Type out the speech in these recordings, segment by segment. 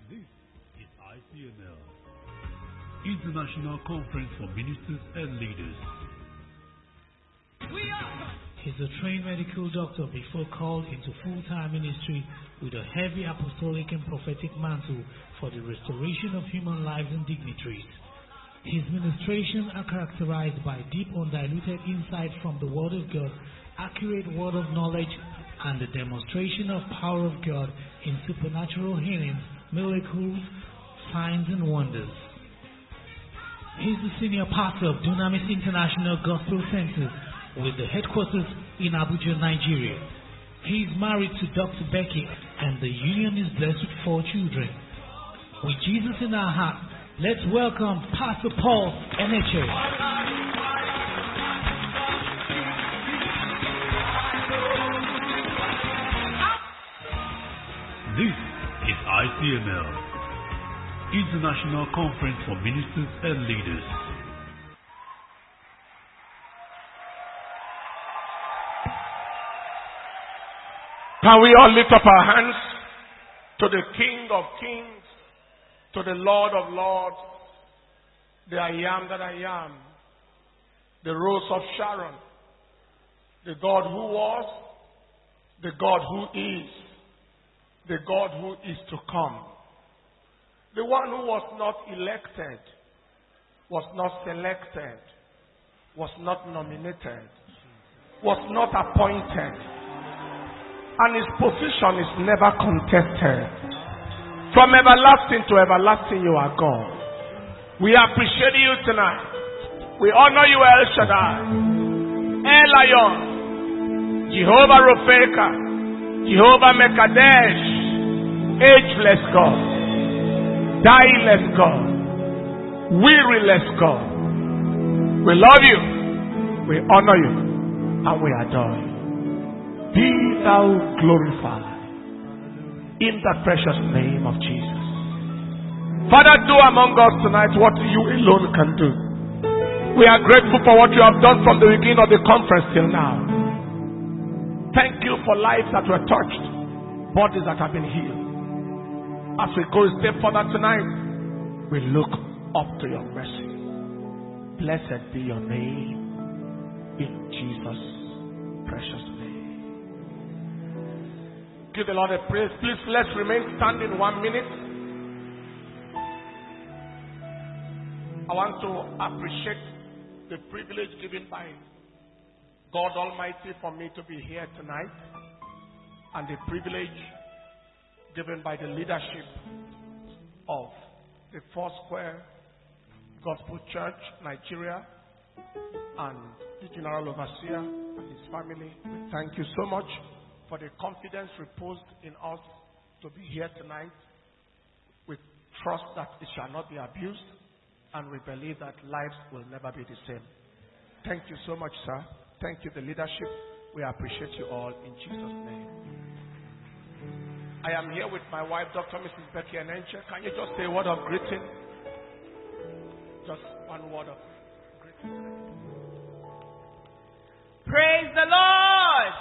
This is ICML, International Conference for Ministers and Leaders. He's a trained medical doctor before called into full-time ministry with a heavy apostolic and prophetic mantle for the restoration of human lives and dignitaries. His ministrations are characterized by deep, undiluted insight from the Word of God, accurate word of knowledge, and the demonstration of power of God in supernatural healings, miracles, signs, and wonders. He's the senior pastor of Dunamis International Gospel Center with the headquarters in Abuja, Nigeria. He is married to Dr. Becky and the union is blessed with 4 children. With Jesus in our heart, let's welcome Pastor Paul Eneche. This is ICML, International Conference for Ministers and Leaders. Can we all lift up our hands to the King of Kings, to the Lord of Lords, the I am that I am, the Rose of Sharon, the God who was, the God who is, the God who is to come, the one who was not elected, was not selected, was not nominated, was not appointed, and his position is never contested. From everlasting to everlasting, you are God. We appreciate you tonight. We honor you, El Shaddai, El Elyon, Jehovah Rofeka, Jehovah Mekadesh, ageless God, dieless God, wearyless God. We love you, we honor you, and we adore you. Be thou glorified in the precious name of Jesus. Father, do among us tonight what you alone can do. We are grateful for what you have done from the beginning of the conference till now. Thank you for lives that were touched, bodies that have been healed. As we go a step further tonight, we look up to your mercy. Blessed be your name in Jesus' precious name. Give the Lord a praise. Please, let's remain standing 1 minute. I want to appreciate the privilege given by God Almighty for me to be here tonight, and the privilege given by the leadership of the Foursquare Gospel Church, Nigeria, and the General Overseer and his family. We thank you so much for the confidence reposed in us to be here tonight. We trust that it shall not be abused, and we believe that lives will never be the same. Thank you so much, sir. Thank you, the leadership. We appreciate you all in Jesus' name. I am here with my wife, Dr. Mrs. Becky Eneche. Can you just say a word of greeting? Just one word of greeting. Praise the Lord!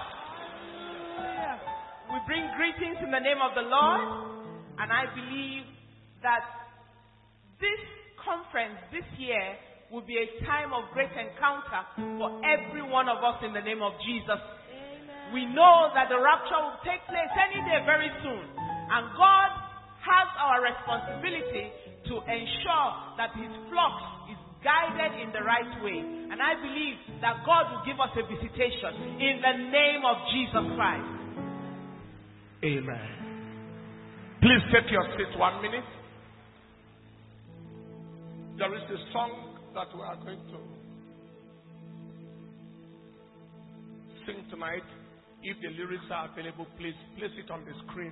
We bring greetings in the name of the Lord, and I believe that this conference this year will be a time of great encounter for every one of us in the name of Jesus. Amen. We know that the rapture will take place any day very soon, and God has our responsibility to ensure that his flock is guided in the right way, and I believe that God will give us a visitation in the name of Jesus Christ. Amen. Please take your seat 1 minute. There is a song that we are going to sing tonight. If the lyrics are available, please place it on the screen.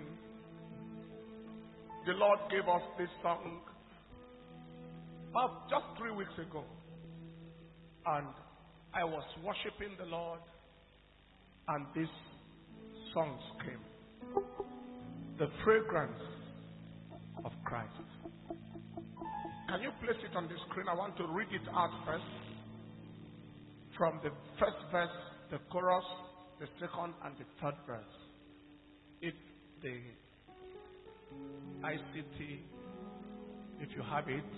The Lord gave us this song about just 3 weeks ago, and I was worshiping the Lord, and these songs came. The fragrance of Christ. Can you place it on the screen? I want to read it out first. From the first verse, the chorus, the second, and the third verse. If the ICT, if you have it.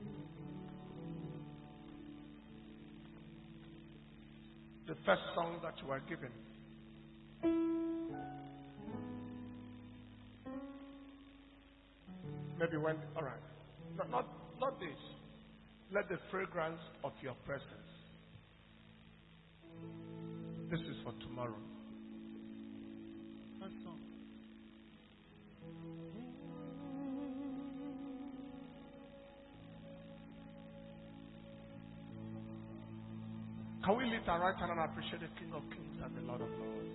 The first song that you are given. Maybe when, all right. Not this. Let the fragrance of your presence. This is for tomorrow. First song. Can we lift our right hand and appreciate the King of Kings and the Lord of Lords?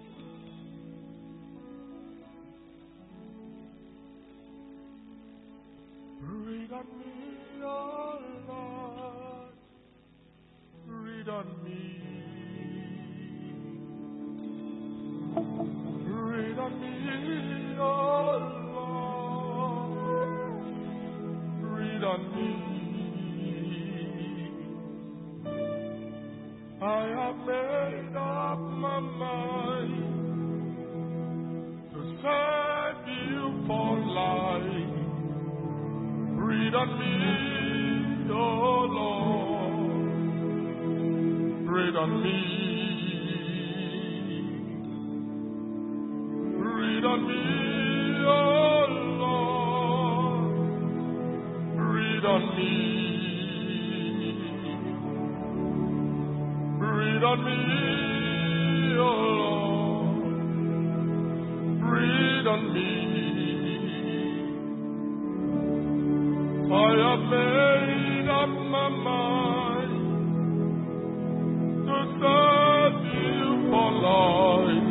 Breathe on me, oh Lord. Breathe on me. Breathe on me, oh Lord. Breathe on me. I have made up my mind to serve you for life. Breathe on me, oh Lord. Breathe on me. Breathe on me, oh Lord. Breathe on me. Breathe on me, oh Lord. Breathe on me. I have made up my mind to serve you for life.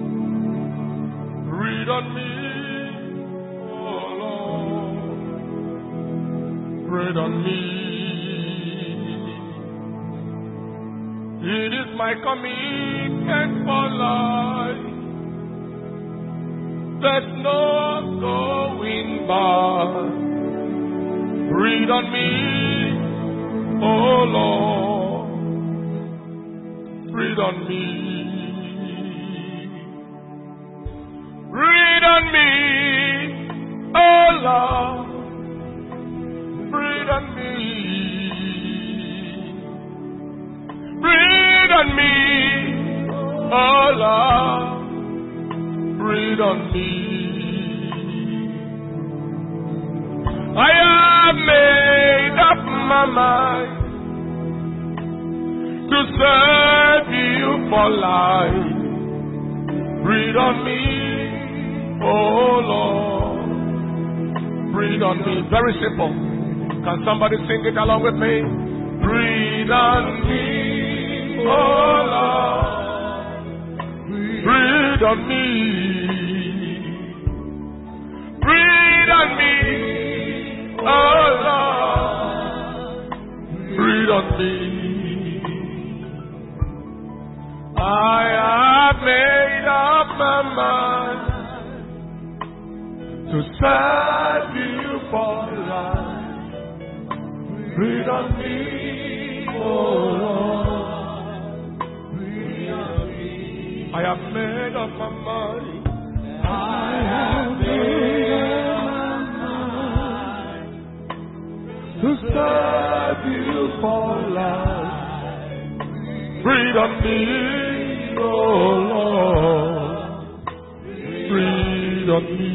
Breathe on me, oh Lord. Breathe on me. It is my commitment for life. There's no going back. Breathe on me, oh Lord. Breathe on me. Breathe on me, oh Lord. Breathe on me. Breathe on me, oh Lord. Breathe on me. I have made up my mind to serve you for life. Breathe on me, oh Lord. Breathe on me. Very simple. Can somebody sing it along with me? Breathe on me, oh Lord. Breathe on me. Breathe on me, oh Lord. Breathe on me. I have made up my mind to serve you for life. Breathe on me, oh Lord. Breathe on me. I have made up my mind. I have made up my mind to serve you for life. Breathe on me, oh Lord. Breathe on me.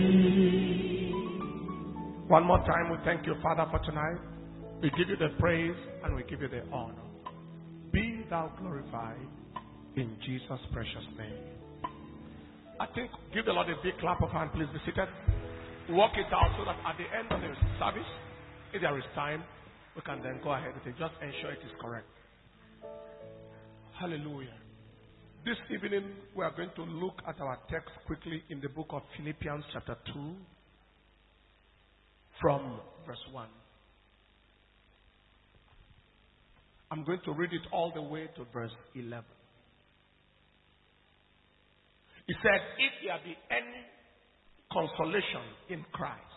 One more time, we thank you, Father, for tonight. We give you the praise and we give you the honor. Be thou glorified in Jesus' precious name. I think, give the Lord a big clap of hand, please be seated. Work it out so that at the end of the service, if there is time, we can then go ahead with it. Just ensure it is correct. Hallelujah. This evening, we are going to look at our text quickly in the book of Philippians chapter 2 from verse 1. I'm going to read it all the way to verse 11. He said, if there be any consolation in Christ,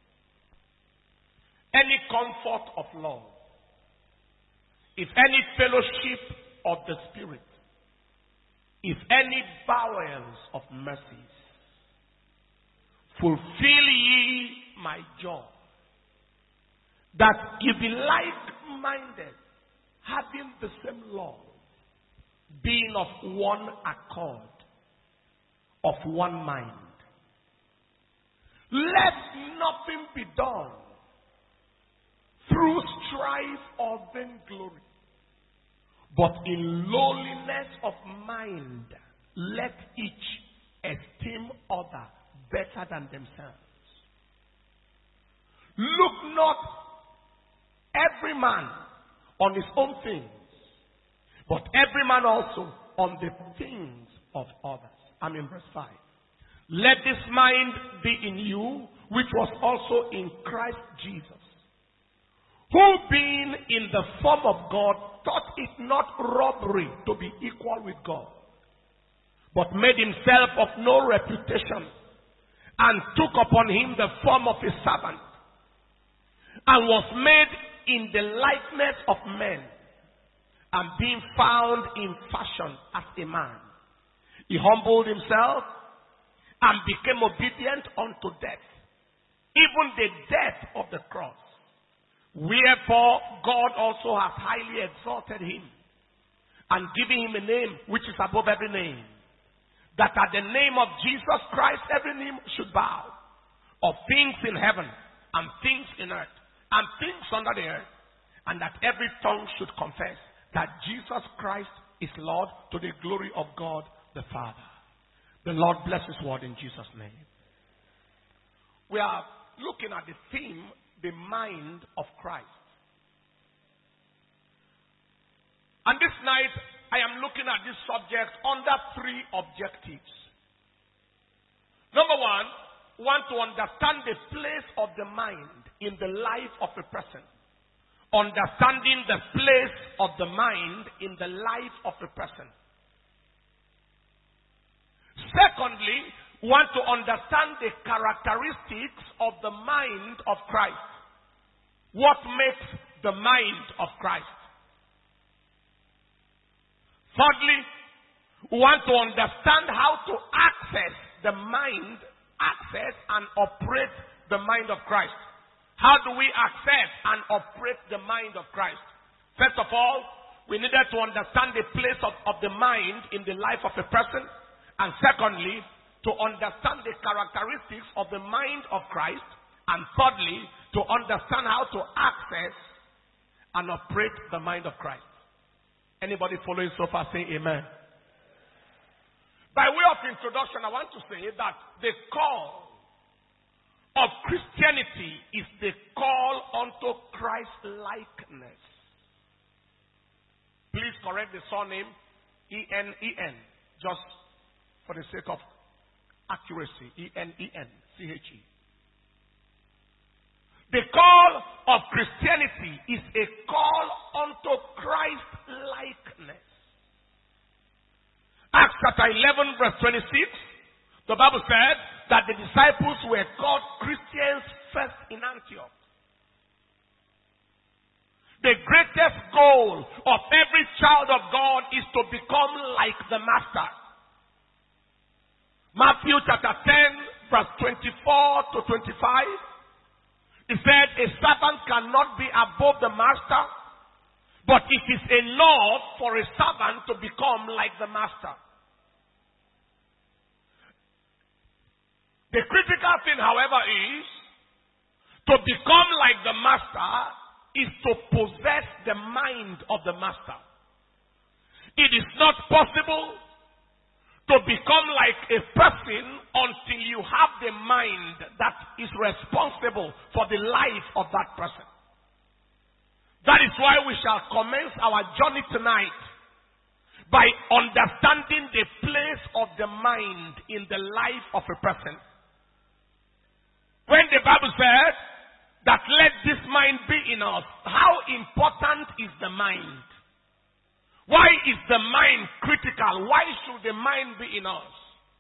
any comfort of love, if any fellowship of the Spirit, if any bowels of mercies, fulfill ye my my joy. That you be like-minded, having the same love, being of one accord, of one mind. Let nothing be done through strife or vainglory, but in lowliness of mind, let each esteem other better than themselves. Look not every man on his own things, but every man also on the things of others. I'm in verse 5. Let this mind be in you, which was also in Christ Jesus, who being in the form of God, thought it not robbery to be equal with God, but made himself of no reputation, and took upon him the form of a servant, and was made in the likeness of men, and being found in fashion as a man, he humbled himself and became obedient unto death, even the death of the cross. Wherefore God also has highly exalted him, and given him a name which is above every name, that at the name of Jesus Christ every knee should bow, of things in heaven, and things in earth, and things under the earth, and that every tongue should confess that Jesus Christ is Lord, to the glory of God the Father. The Lord bless his word in Jesus' name. We are looking at the theme, the mind of Christ. And this night, I am looking at this subject under three objectives. Number one, want to understand the place of the mind in the life of a person. Understanding the place of the mind in the life of a person. Secondly, want to understand the characteristics of the mind of Christ. What makes the mind of Christ? Thirdly, we want to understand how to access the mind, access and operate the mind of Christ. How do we access and operate the mind of Christ? First of all, we needed to understand the place of the mind in the life of a person. And secondly, to understand the characteristics of the mind of Christ. And thirdly, to understand how to access and operate the mind of Christ. Anybody following so far, say amen. By way of introduction, I want to say that the call of Christianity is the call unto Christ-likeness. Please correct the surname E-N-E-N, just for the sake of accuracy. E-N-E-N-C-H-E. The call of Christianity is a call unto Christ-likeness. Acts chapter 11 verse 26, the Bible said that the disciples were called Christians first in Antioch. The greatest goal of every child of God is to become like the Master. Matthew chapter 10 verse 24 to 25. He said, a servant cannot be above the master, but it is enough for a servant to become like the master. The critical thing, however, is to become like the master is to possess the mind of the master. It is not possible to become like a person until you have the mind that is responsible for the life of that person. That is why we shall commence our journey tonight by understanding the place of the mind in the life of a person. When the Bible says that let this mind be in us, how important is the mind? Why is the mind critical? Why should the mind be in us?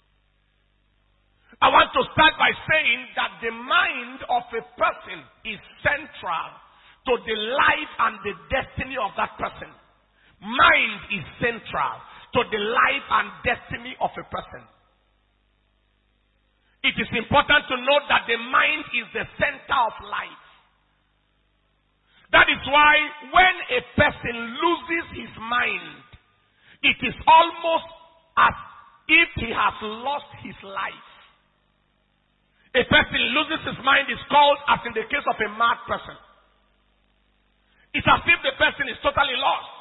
I want to start by saying that the mind of a person is central to the life and the destiny of that person. Mind is central to the life and destiny of a person. It is important to note that the mind is the center of life. That is why when a person loses his mind, it is almost as if he has lost his life. A person loses his mind is called, as in the case of a mad person. It's as if the person is totally lost.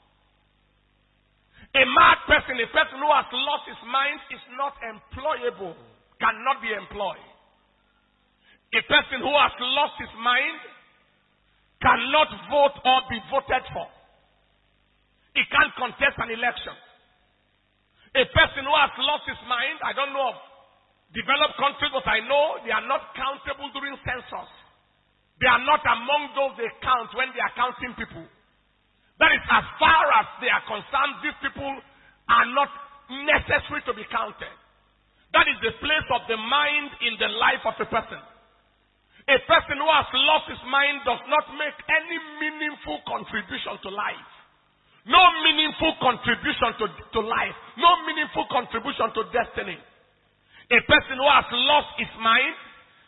A mad person, a person who has lost his mind, is not employable, cannot be employed. A person who has lost his mind cannot vote or be voted for. He can't contest an election. A person who has lost his mind, I don't know of developed countries, but I know they are not countable during census. They are not among those they count when they are counting people. That is, as far as they are concerned, these people are not necessary to be counted. That is the place of the mind in the life of a person. A person who has lost his mind does not make any meaningful contribution to life. No meaningful contribution to life. No meaningful contribution to destiny. A person who has lost his mind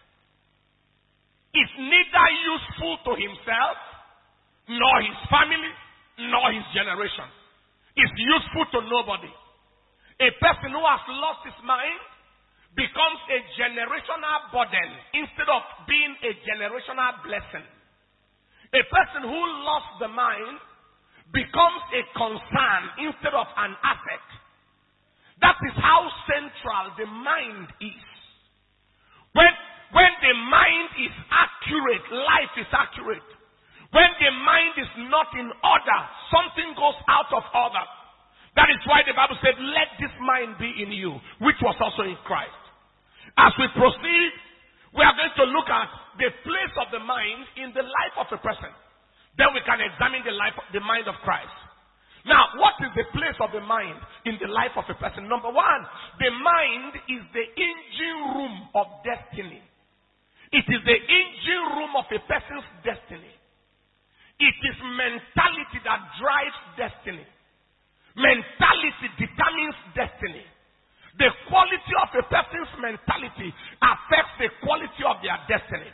is neither useful to himself, nor his family, nor his generation. Is useful to nobody. A person who has lost his mind becomes a generational burden instead of being a generational blessing. A person who lost the mind becomes a concern instead of an asset. That is how central the mind is. When the mind is accurate, life is accurate. When the mind is not in order, something goes out of order. That is why the Bible said, let this mind be in you, which was also in Christ. As we proceed, we are going to look at the place of the mind in the life of a person. Then we can examine the mind of Christ. Now, what is the place of the mind in the life of a person? Number one, the mind is the engine room of destiny. It is the engine room of a person's destiny. It is mentality that drives destiny. Mentality determines destiny. The quality of a person's mentality affects the quality of their destiny.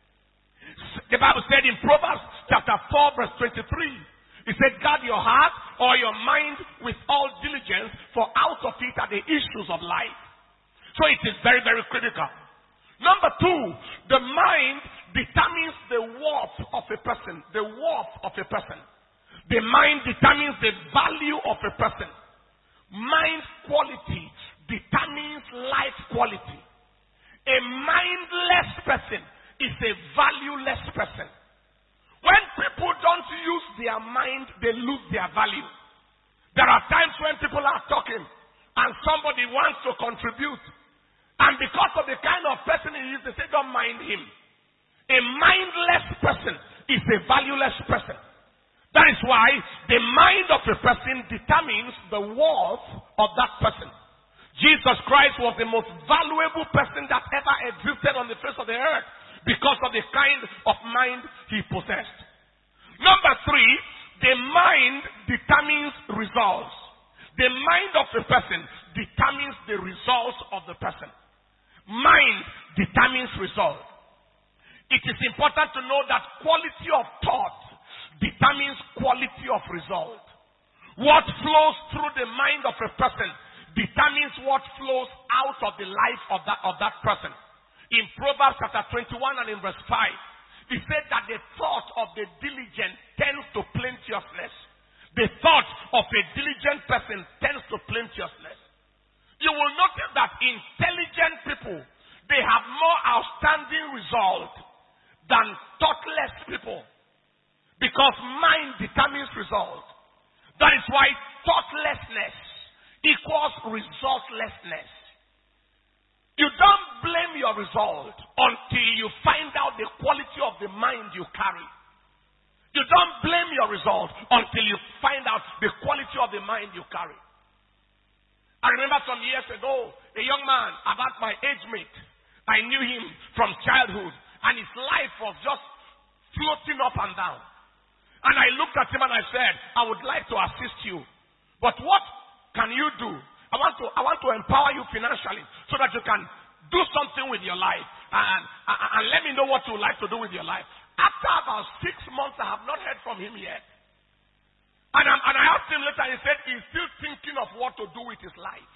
The Bible said in Proverbs chapter 4 verse 23, it said, guard your heart or your mind with all diligence, for out of it are the issues of life. So it is very, very critical. Number two, the mind determines the worth of a person. The worth of a person. The mind determines the value of a person. Mind quality determines life quality. A mindless person is a valueless person. When people don't use their mind, they lose their value. There are times when people are talking and somebody wants to contribute, and because of the kind of person he is, they say, don't mind him. A mindless person is a valueless person. That is why the mind of a person determines the worth of that person. Jesus Christ was the most valuable person that ever existed on the face of the earth because of the kind of mind he possessed. Number three, the mind determines results. The mind of a person determines the results of the person. Mind determines results. It is important to know that quality of thought determines quality of result. What flows through the mind of a person determines what flows out of the life of that person. In Proverbs chapter 21 and in verse 5, he said that the thought of the diligent tends to plenteousness. The thought of a diligent person tends to plenteousness. You will notice that intelligent people, they have more outstanding results than thoughtless people. Because mind determines result. That is why thoughtlessness equals resultlessness. You don't blame your result until you find out the quality of the mind you carry. You don't blame your result until you find out the quality of the mind you carry. I remember some years ago, a young man, about my age mate. I knew him from childhood, and his life was just floating up and down. And I looked at him and I said, I would like to assist you. But what can you do? I want to empower you financially so that you can do something with your life. and let me know what you would like to do with your life. After about 6 months, I have not heard from him yet. And I asked him later, he said he's still thinking of what to do with his life.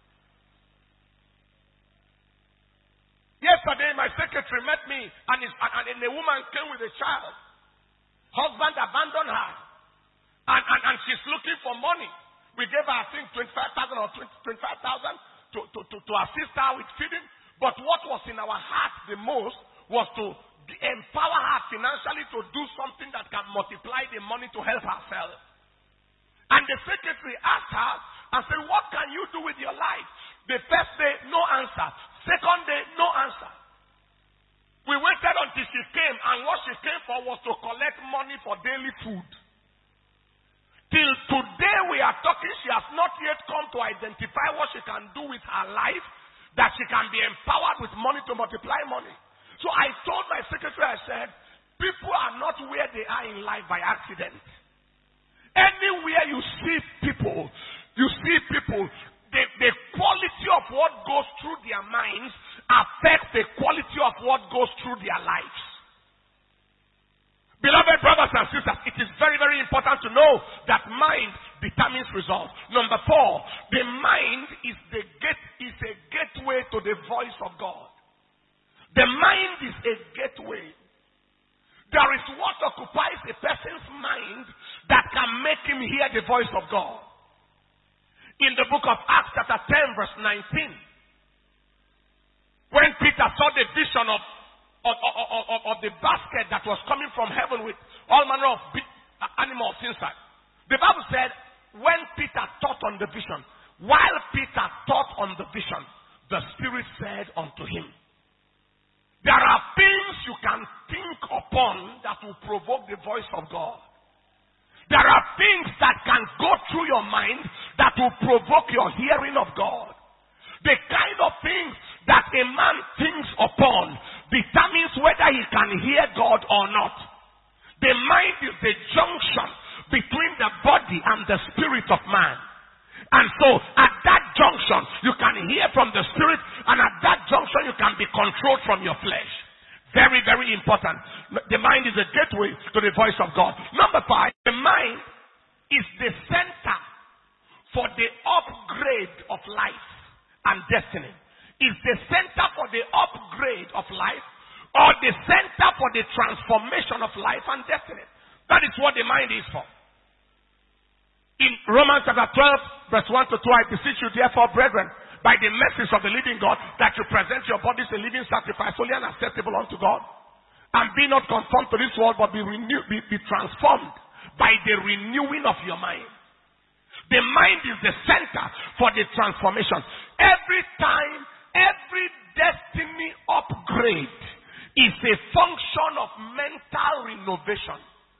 Yesterday, my secretary met me, and a woman came with a child. Husband abandoned her, and she's looking for money. We gave her, I think, 25,000 or 25,000 to assist her with feeding. But what was in our heart the most was to empower her financially to do something that can multiply the money to help herself. And the secretary asked her and said, what can you do with your life? The first day, no answer. Second day, no answer. We waited until she came, and what she came for was to collect money for daily food. Till today we are talking, she has not yet come to identify what she can do with her life, that she can be empowered with money to multiply money. So I told my secretary, I said, people are not where they are in life by accident. Anywhere you see people, the quality of what goes through their minds affects the quality of what goes through their lives. Beloved brothers and sisters, it is very, very important to know that mind determines results. Number 4, the mind is a gateway to the voice of God. The mind is a gateway. There is what occupies a person's mind that can make him hear the voice of God. In the book of Acts chapter 10 verse 19, when Peter saw the vision of the basket that was coming from heaven with all manner of animals inside, the Bible said, when Peter thought on the vision, while Peter thought on the vision, the Spirit said unto him, there are things you can think upon that will provoke the voice of God. There are things that can go through your mind that will provoke your hearing of God. The kind of things that a man thinks upon determines whether he can hear God or not. The mind is the junction between the body and the spirit of man. And so at that junction, you can hear from the spirit, and at that junction, you can be controlled from your flesh. Very, very important. The mind is a gateway to the voice of God. Number 5, the mind is the center for the upgrade of life and destiny. Is the center for the upgrade of life, or the center for the transformation of life and destiny. That is what the mind is for. In Romans chapter 12, verse 1 to 2, I beseech you therefore, brethren, by the mercies of the living God, that you present your bodies a living sacrifice, holy and acceptable unto God. And be not conformed to this world, but be transformed by the renewing of your mind. The mind is the center for the transformation. Every time, every destiny upgrade is a function of mental renovation.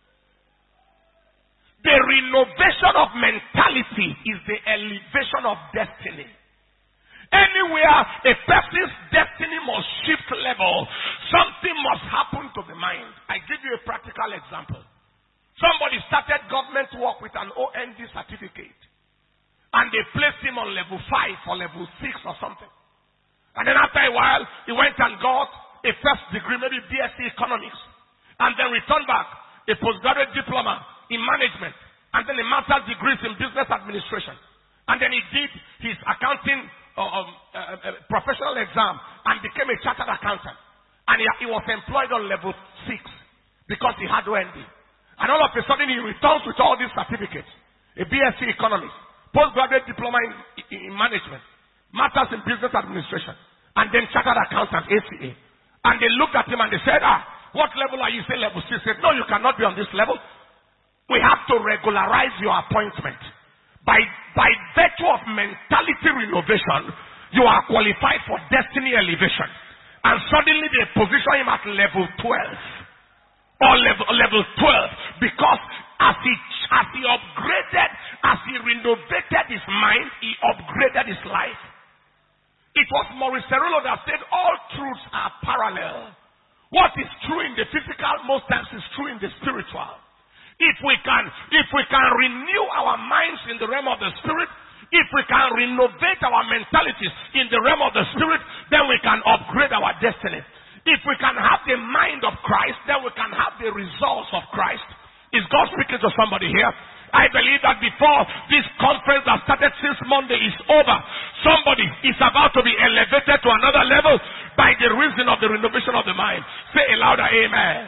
The renovation of mentality is the elevation of destiny. Anywhere a person's destiny must shift level, something must happen to the mind. I give you a practical example. Somebody started government work with an OND certificate, and they placed him on level 5 or level 6 or something. And then after a while, he went and got a first degree, maybe BSc Economics, and then returned back a postgraduate diploma in management, and then a master's degree in business administration. And then he did his accounting professional exam and became a chartered accountant. And he was employed on level 6 because he had OND. And all of a sudden he returns with all these certificates. A BSc Economics, postgraduate diploma in management, master's in business administration, and then chartered accountant, ACA. And they looked at him and they said, what level are you? Say level 6. He said, no, you cannot be on this level. We have to regularize your appointment. By virtue of mentality renovation, you are qualified for destiny elevation. And suddenly they position him at level 12. Or level 12. Because as he upgraded, as he renovated his mind, he upgraded his life. It was Maurice Cerullo that said all truths are parallel. What is true in the physical most times is true in the spiritual. If we can renew our minds in the realm of the spirit, if we can renovate our mentalities in the realm of the spirit, then we can upgrade our destiny. If we can have the mind of Christ, then we can have the results of Christ. Is God speaking to somebody here? I believe that before this conference that started since Monday is over, somebody is about to be elevated to another level by the reason of the renovation of the mind. Say a louder amen.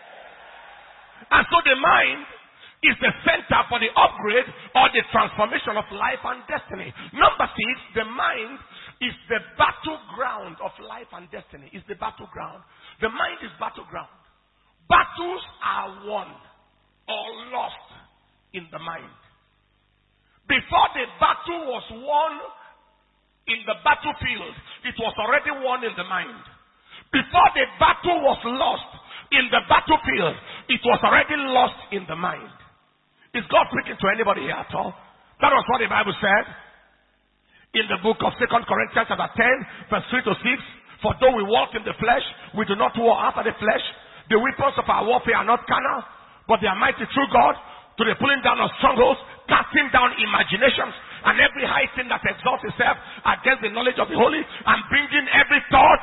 And so the mind is the center for the upgrade or the transformation of life and destiny. Number 6, the mind is the battleground of life and destiny. Is the battleground. The mind is battleground. Battles are won or lost in the mind. Before the battle was won in the battlefield, it was already won in the mind. Before the battle was lost in the battlefield, it was already lost in the mind. Is God speaking to anybody here at all? That was what the Bible said in the book of 2 Corinthians chapter 10, verse 3 to 6. For though we walk in the flesh, we do not war after the flesh. The weapons of our warfare are not carnal, but they are mighty through God to the pulling down of strongholds, casting down imaginations, and every high thing that exalts itself against the knowledge of the holy, and bringing every thought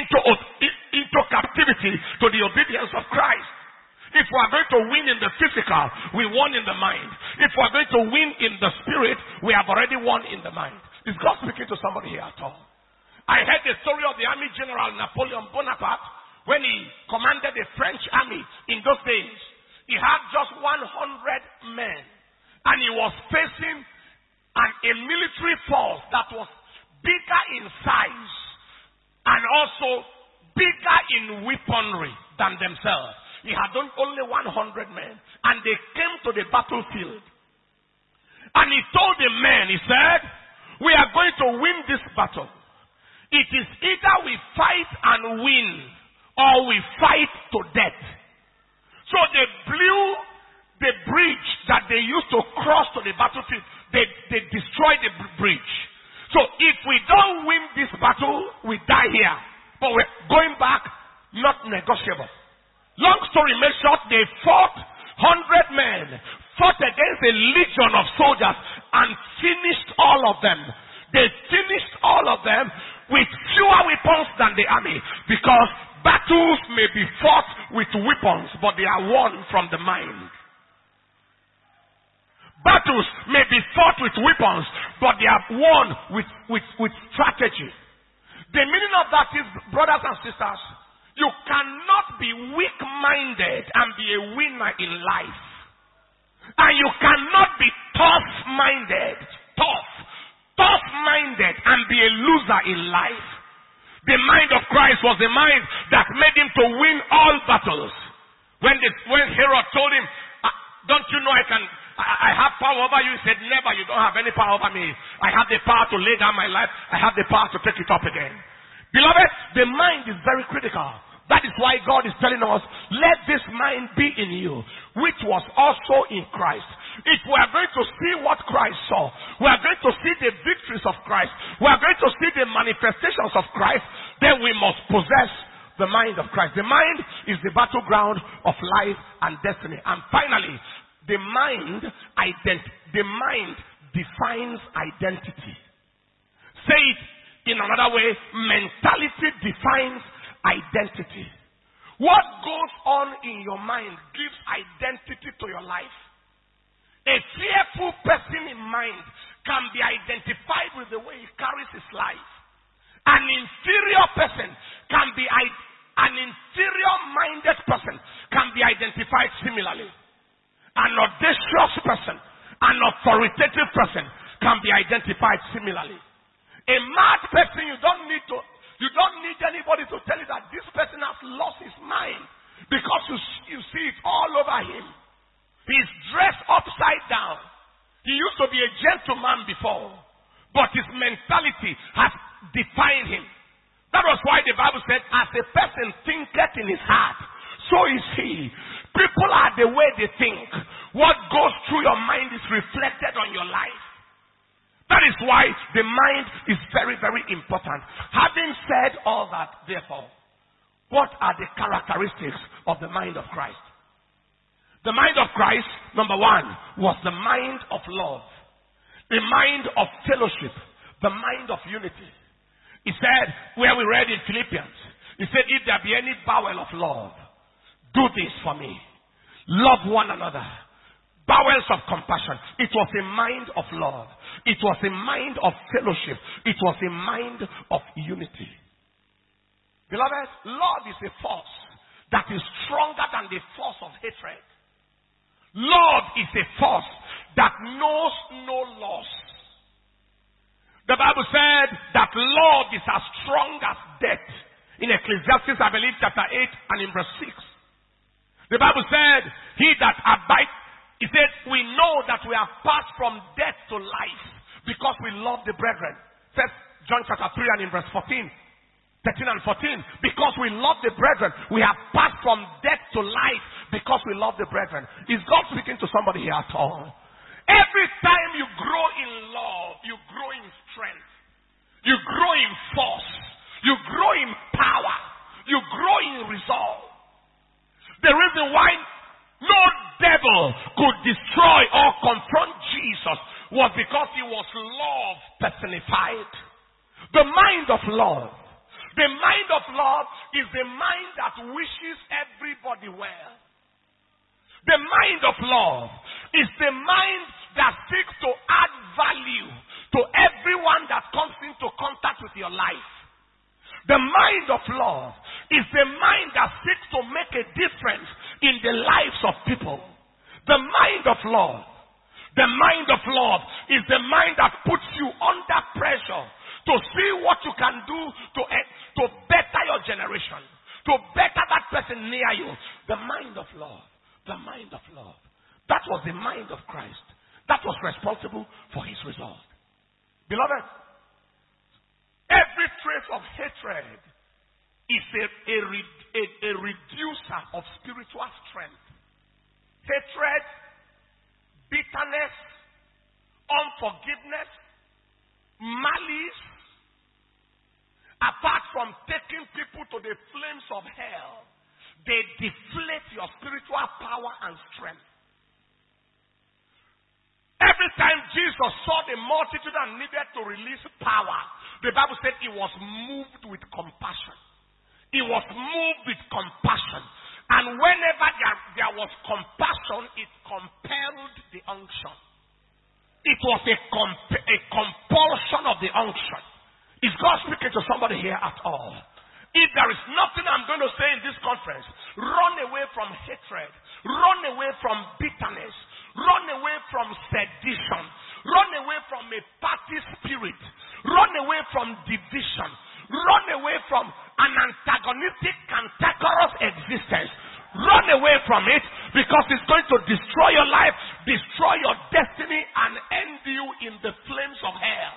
into captivity to the obedience of Christ. If we are going to win in the physical, we won in the mind. If we are going to win in the spirit, we have already won in the mind. Is God speaking to somebody here at all? I heard the story of the army general Napoleon Bonaparte when he commanded the French army in those days. He had just 100 men, and he was facing a military force that was bigger in size and also bigger in weaponry than themselves. He had only 100 men, and they came to the battlefield. And he told the men, he said, we are going to win this battle. It is either we fight and win, or we fight to death. So they blew the bridge that they used to cross to the battlefield. They destroyed the bridge. So if we don't win this battle, we die here. But we're going back, not negotiable. Long story made short, they fought 100 men, fought against a legion of soldiers, and finished all of them. They finished all of them with fewer weapons than the army, because battles may be fought with weapons, but they are won from the mind. Battles may be fought with weapons, but they are won with strategy. The meaning of that is, brothers and sisters, you cannot be weak-minded and be a winner in life. And you cannot be tough-minded and be a loser in life. The mind of Christ was the mind that made him to win all battles. When Herod told him, don't you know I have power over you? He said, never, you don't have any power over me. I have the power to lay down my life. I have the power to take it up again. Beloved, the mind is very critical. That is why God is telling us, let this mind be in you, which was also in Christ. If we are going to see what Christ saw, we are going to see the victories of Christ, we are going to see the manifestations of Christ, then we must possess the mind of Christ. The mind is the battleground of life and destiny. And finally, the mind defines identity. Say it in another way, mentality defines identity. What goes on in your mind gives identity to your life. A fearful person in mind can be identified with the way he carries his life. An inferior person can be an inferior-minded person can be identified similarly. An audacious person, an authoritative person can be identified similarly. A mad person, you don't need anybody to tell you that this person has lost his mind, because you see it all over him. He's dressed upside down. He used to be a gentleman before, but his mentality has defined him. That was why the Bible said, as a person thinketh in his heart, so is he. People are the way they think. What goes through your mind is reflected on your life. That is why the mind is very, very important. Having said all that, therefore, what are the characteristics of the mind of Christ? The mind of Christ, number one, was the mind of love, the mind of fellowship, the mind of unity. He said, where we read in Philippians, He said, if there be any bowel of love, do this for me. Love one another. Bowels of compassion. It was a mind of love. It was a mind of fellowship. It was a mind of unity. Beloved, love is a force that is stronger than the force of hatred. Love is a force that knows no loss. The Bible said that love is as strong as death. In Ecclesiastes, I believe, chapter 8 and in verse 6. The Bible said, he that abides, he said, we know that we have passed from death to life because we love the brethren. First John chapter 3 and in verse 14. 13 and 14. Because we love the brethren, we have passed from death to life because we love the brethren. Is God speaking to somebody here at all? Every time you grow in love, you grow in strength. You grow in force. You grow in power. You grow in resolve. The reason why no devil could destroy or confront Jesus was because he was love personified. The mind of love. The mind of love is the mind that wishes everybody well. The mind of love is the mind that seeks to add value to everyone that comes into contact with your life. The mind of love is the mind that seeks to make a difference in the lives of people. The mind of love is the mind that puts you under pressure to see what you can do to better your generation, to better that person near you. The mind of love. The mind of love. That was the mind of Christ. That was responsible for his result. Beloved, every trace of hatred is a reducer of spiritual strength. Hatred, bitterness, unforgiveness, malice, apart from taking people to the flames of hell, they deflate your spiritual power and strength. Every time Jesus saw the multitude and needed to release power, the Bible said he was moved with compassion. He was moved with compassion. And whenever there was compassion, it compelled the unction. It was a compulsion of the unction. Is God speaking to somebody here at all? If there is nothing I'm going to say in this conference, run away from hatred. Run away from bitterness. Run away from sedition. Run away from a party spirit. Run away from division. Run away from an antagonistic, cantankerous existence. Run away from it because it's going to destroy your life, destroy your destiny, and end you in the flames of hell.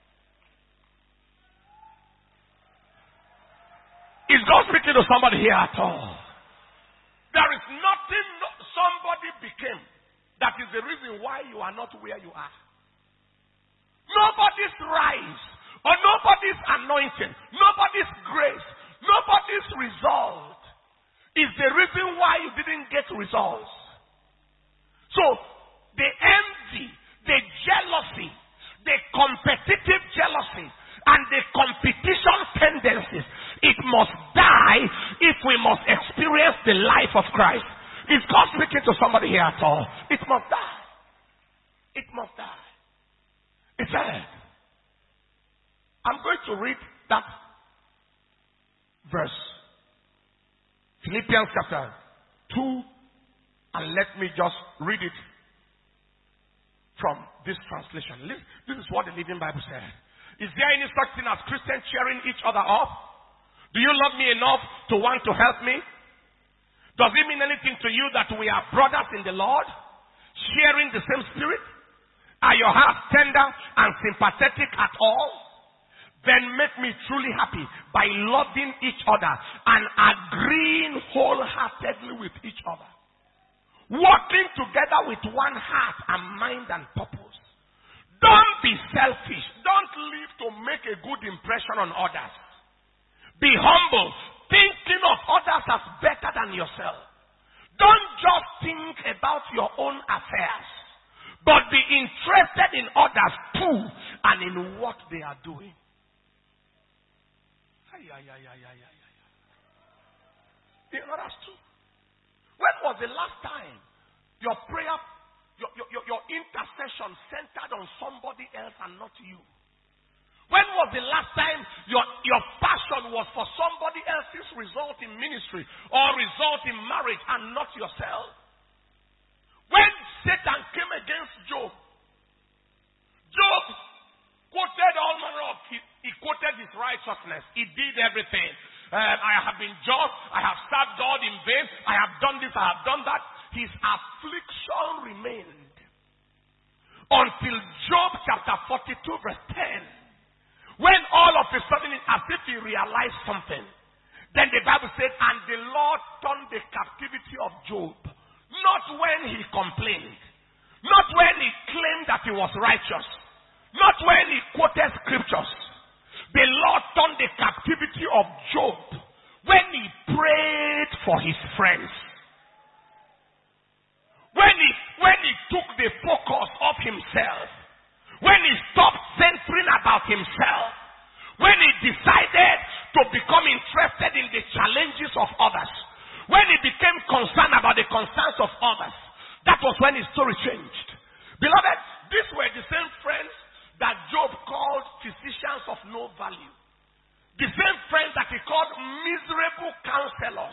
Is God speaking to somebody here at all? There is nothing somebody became that is the reason why you are not where you are. Nobody's rise or nobody's anointing, nobody's grace, nobody's result is the reason why you didn't get results. So, the envy, the jealousy, the competitive jealousy, and the competition tendencies, it must die if we must experience the life of Christ. Is God speaking to somebody here at all? It must die. It must die. It said, I'm going to read that verse. Philippians chapter 2, and let me just read it from this translation. This is what the Living Bible said. Is there any such thing as Christians cheering each other up? Do you love me enough to want to help me? Does it mean anything to you that we are brothers in the Lord, sharing the same spirit? Are your hearts tender and sympathetic at all? Then make me truly happy by loving each other and agreeing wholeheartedly with each other. Working together with one heart and mind and purpose. Don't be selfish. Don't live to make a good impression on others. Be humble, thinking of others as better than yourself. Don't just think about your own affairs, but be interested in others too and in what they are doing. In others too. When was the last time your prayer, your intercession centered on somebody else and not you? When was the last time your passion was for somebody else's result in ministry or result in marriage and not yourself? When Satan came against Job, Job quoted all manner of, he quoted his righteousness. He did everything. I have been just. I have served God in vain. I have done this. I have done that. His affliction remained until Job chapter 42 verse 10. When all of a sudden, as if he realized something, then the Bible said, and the Lord turned the captivity of Job. Not when he complained. Not when he claimed that he was righteous. Not when he quoted scriptures. The Lord turned the captivity of Job when he prayed for his friends. When he took the focus off himself. When he stopped centering about himself. When he decided to become interested in the challenges of others. When he became concerned about the concerns of others. That was when his story changed. Beloved, these were the same friends that Job called physicians of no value. The same friends that he called miserable counselors.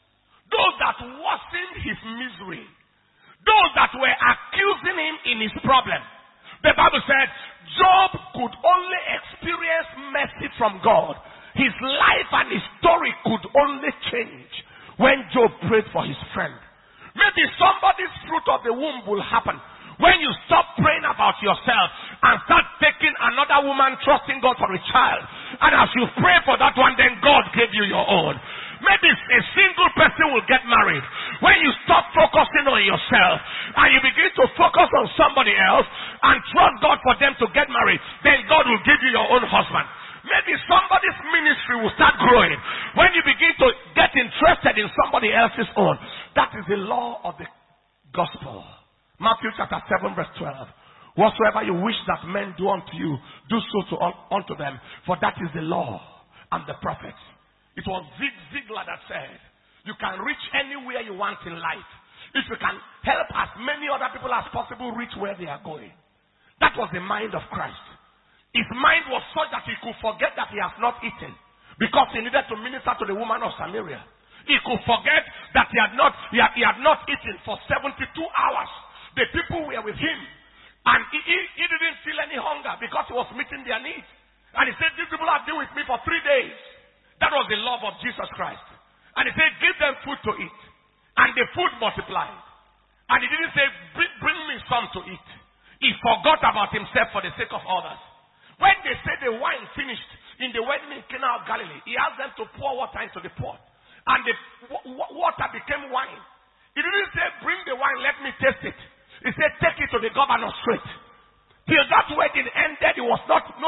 Those that worsened his misery. Those that were accusing him in his problem. The Bible said, Job could only experience mercy from God. His life and his story could only change when Job prayed for his friend. Maybe somebody's fruit of the womb will happen when you stop praying about yourself and start taking another woman, trusting God for a child. And as you pray for that one, then God gave you your own. Maybe a single person will get married. When you stop focusing on yourself and you begin to focus on somebody else and trust God for them to get married, then God will give you your own husband. Maybe somebody's ministry will start growing when you begin to get interested in somebody else's own. That is the law of the gospel. Matthew chapter 7 verse 12. Whatsoever you wish that men do unto you, do so unto them. For that is the law and the prophets. It was Zig Ziglar that said, you can reach anywhere you want in life if you can help as many other people as possible reach where they are going. That was the mind of Christ. His mind was such that he could forget that he has not eaten because he needed to minister to the woman of Samaria. He could forget that he had not eaten for 72 hours. The people were with him. And he didn't feel any hunger because he was meeting their needs. And he said, these people have been with me for 3 days. That was the love of Jesus Christ. And he said, give them food to eat. And the food multiplied. And he didn't say, bring me some to eat. He forgot about himself for the sake of others. When they said the wine finished in the wedding in Cana of Galilee, he asked them to pour water into the pot. And the water became wine. He didn't say, bring the wine, let me taste it. He said, take it to the governor straight. Till that wedding ended, there was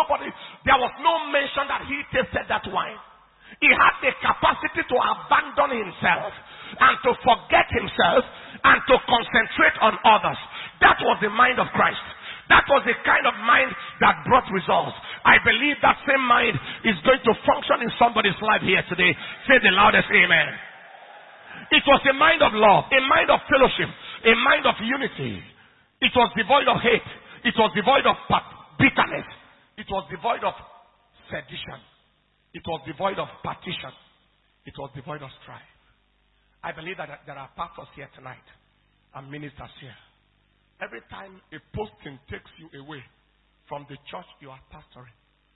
no mention that he tasted that wine. He had the capacity to abandon himself and to forget himself and to concentrate on others. That was the mind of Christ. That was the kind of mind that brought results. I believe that same mind is going to function in somebody's life here today. Say the loudest amen. It was a mind of love, a mind of fellowship, a mind of unity. It was devoid of hate. It was devoid of bitterness. It was devoid of sedition. It was devoid of partition. It was devoid of strife. I believe that there are pastors here tonight and ministers here. Every time a posting takes you away from the church you are pastoring,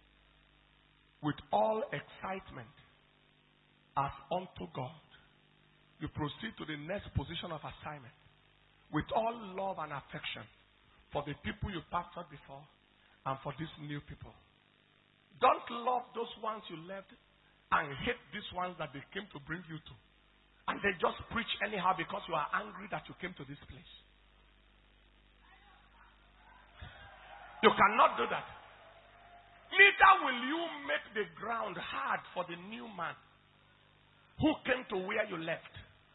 with all excitement as unto God, you proceed to the next position of assignment with all love and affection for the people you pastored before and for these new people. Don't love those ones you left and hate these ones that they came to bring you to. And they just preach anyhow because you are angry that you came to this place. You cannot do that. Neither will you make the ground hard for the new man who came to where you left.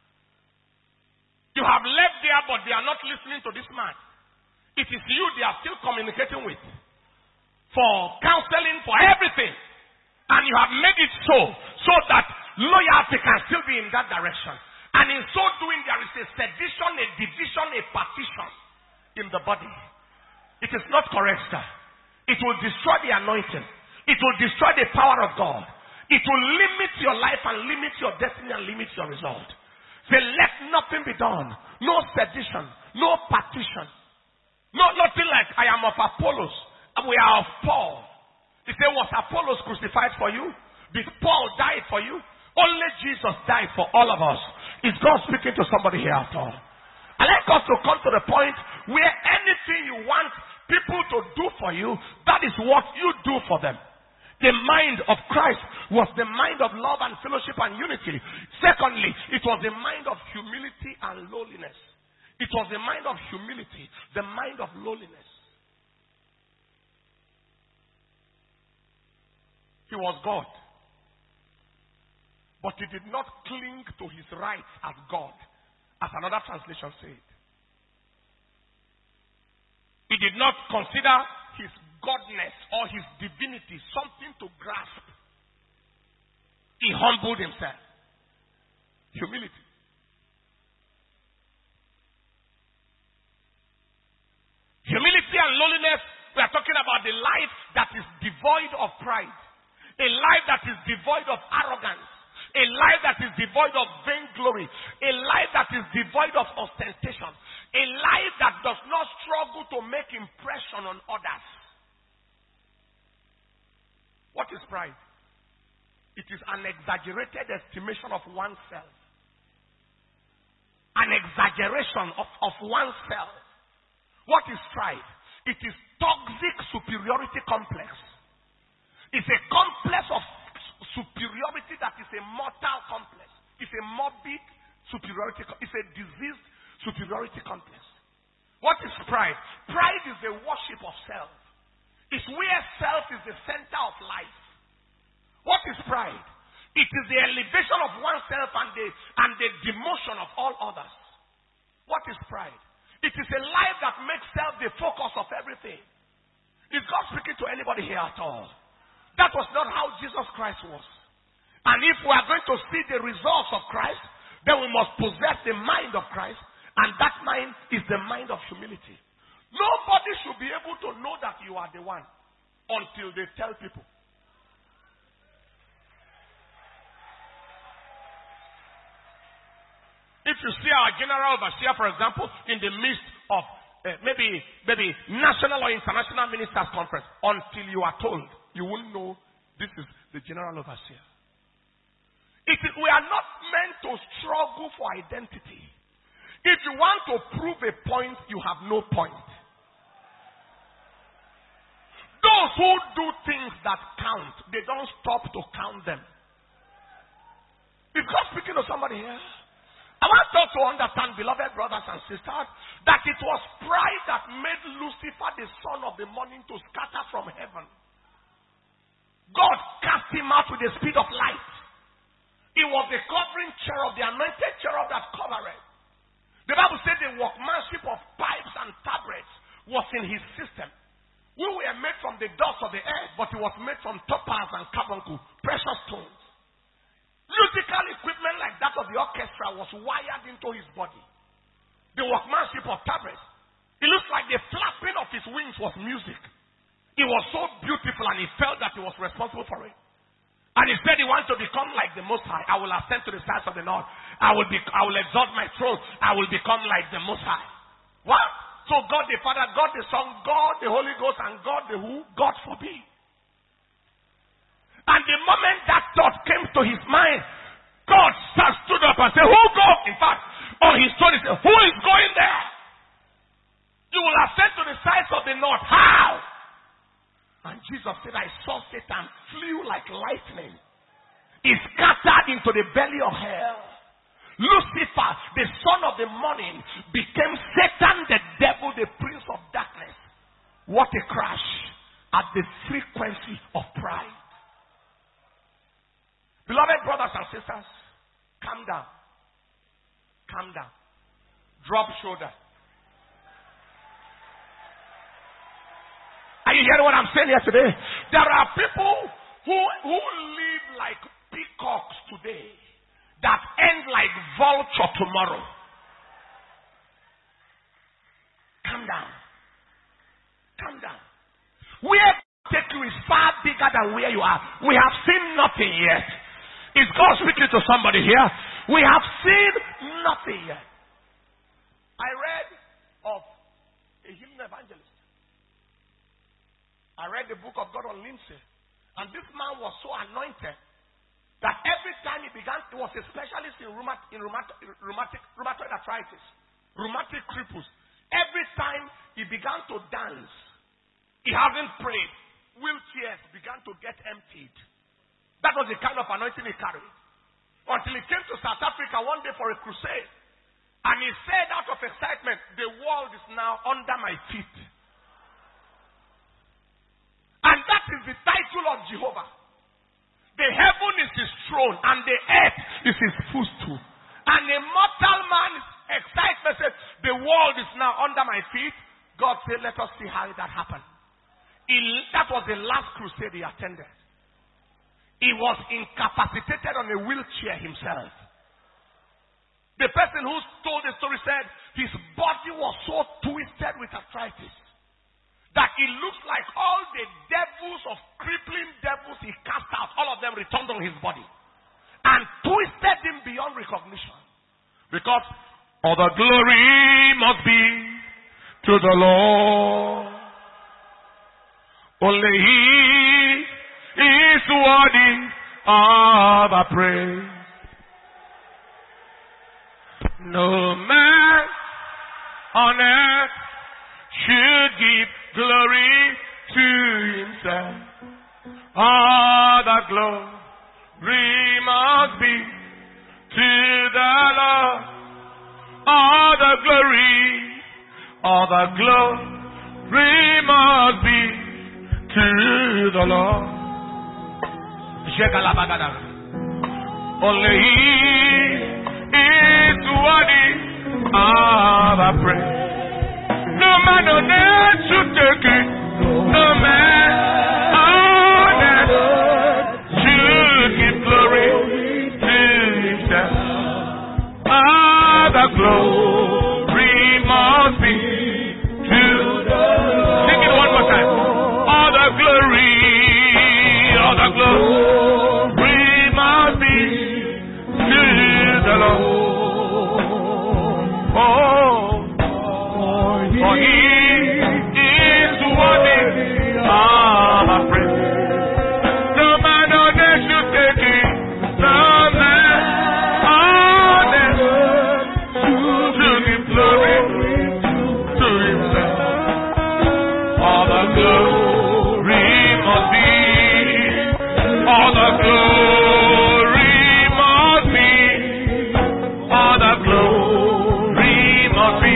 You have left there, but they are not listening to this man. It is you they are still communicating with. For counseling, for everything. And you have made it so that loyalty can still be in that direction. And in so doing, there is a sedition, a division, a partition in the body. It is not correct, sir. It will destroy the anointing. It will destroy the power of God. It will limit your life and limit your destiny and limit your result. Say, let nothing be done. No sedition. No partition. No, nothing like I am of Apollos. We are of Paul. He said, was Apollos crucified for you? Did Paul die for you? Only Jesus died for all of us. Is God speaking to somebody here at all? I like us to come to the point where anything you want people to do for you, that is what you do for them. The mind of Christ was the mind of love and fellowship and unity. Secondly, it was the mind of humility and lowliness. It was the mind of humility, the mind of lowliness. He was God. But he did not cling to his rights as God, as another translation said. He did not consider his godness or his divinity something to grasp. He humbled himself. Humility. Humility and lowliness, we are talking about the life that is devoid of pride. A life that is devoid of arrogance. A life that is devoid of vainglory. A life that is devoid of ostentation. A life that does not struggle to make impression on others. What is pride? It is an exaggerated estimation of oneself. An exaggeration of oneself. What is pride? It is toxic superiority complex. It's a complex of superiority that is a mortal complex. It's a morbid superiority. It's a diseased superiority complex. What is pride? Pride is the worship of self. It's where self is the center of life. What is pride? It is the elevation of oneself and the demotion of all others. What is pride? It is a life that makes self the focus of everything. Is God speaking to anybody here at all? That was not how Jesus Christ was. And if we are going to see the results of Christ, then we must possess the mind of Christ. And that mind is the mind of humility. Nobody should be able to know that you are the one until they tell people. If you see our general overseer, for example, in the midst of maybe national or international ministers conference, until you are told, you won't know this is the general overseer. We are not meant to struggle for identity. If you want to prove a point, you have no point. Those who do things that count, they don't stop to count them. Is God speaking to somebody here? I want us to understand, beloved brothers and sisters, that it was pride that made Lucifer the son of the morning to scatter from heaven. God cast him out with the speed of light. It was the covering cherub, the anointed cherub that covered it. The Bible said the workmanship of pipes and tabrets was in his system. We were made from the dust of the earth, but it was made from topaz and carbuncle, precious stones. Musical equipment like that of the orchestra was wired into his body. The workmanship of tabrets. It looks like the flapping of his wings was music. It was so beautiful, and he felt that he was responsible for it. And he said he wants to become like the Most High. I will ascend to the sides of the north. I will exalt my throne. I will become like the Most High. What? So God the Father, God the Son, God the Holy Ghost, and God the who? God forbid. And the moment that thought came to his mind, God stood up and said, who go? In fact, on his throne he said, who is going there? You will ascend to the sides of the north. How? And Jesus said, I saw Satan flew like lightning. He scattered into the belly of hell. Lucifer, the son of the morning, became Satan, the devil, the prince of darkness. What a crash at the frequency of pride. Beloved brothers and sisters, calm down. Calm down. Drop shoulder. Are you hearing what I'm saying here today? There are people who live like peacocks today that end like vulture tomorrow. Calm down. Calm down. Where take you is far bigger than where you are. We have seen nothing yet. Is God speaking to somebody here? We have seen nothing yet. I read of a healing evangelist. I read the book of God on Lindsay. And this man was so anointed that every time he began, he was a specialist in rheumatoid arthritis, rheumatic cripples. Every time he began to dance, he hasn't prayed. Wheelchairs began to get emptied. That was the kind of anointing he carried. Until he came to South Africa one day for a crusade. And he said out of excitement, the world is now under my feet. And that is the title of Jehovah. The heaven is his throne and the earth is his footstool. And a mortal man's excitement said, the world is now under my feet. God said, let us see how that happened. That was the last crusade he attended. He was incapacitated on a wheelchair himself. The person who told the story said his body was so twisted with arthritis that it looks like all the devils of crippling devils he cast out, all of them returned on his body and twisted him beyond recognition. Because all the glory must be to the Lord. Only he is worthy of our praise. No man on earth should give glory to himself. All the glory must be to the Lord. All the glory must be to the Lord. Only he is worthy of our praise. No man on earth should take it. No man on earth should give glory to himself. The glory must be to the Lord. Sing it one more time. All the glory must be to the Lord. For he is worthy of our praise. No man on earth should take it. No man on earth should give glory to himself. All the glory must be. All the glory must be. All the glory must be.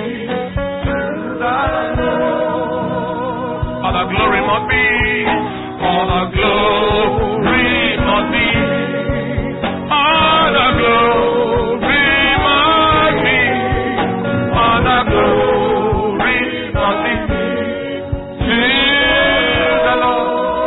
All the glory must be. All the glory must be. All the glory must be. All the glory must be to the Lord.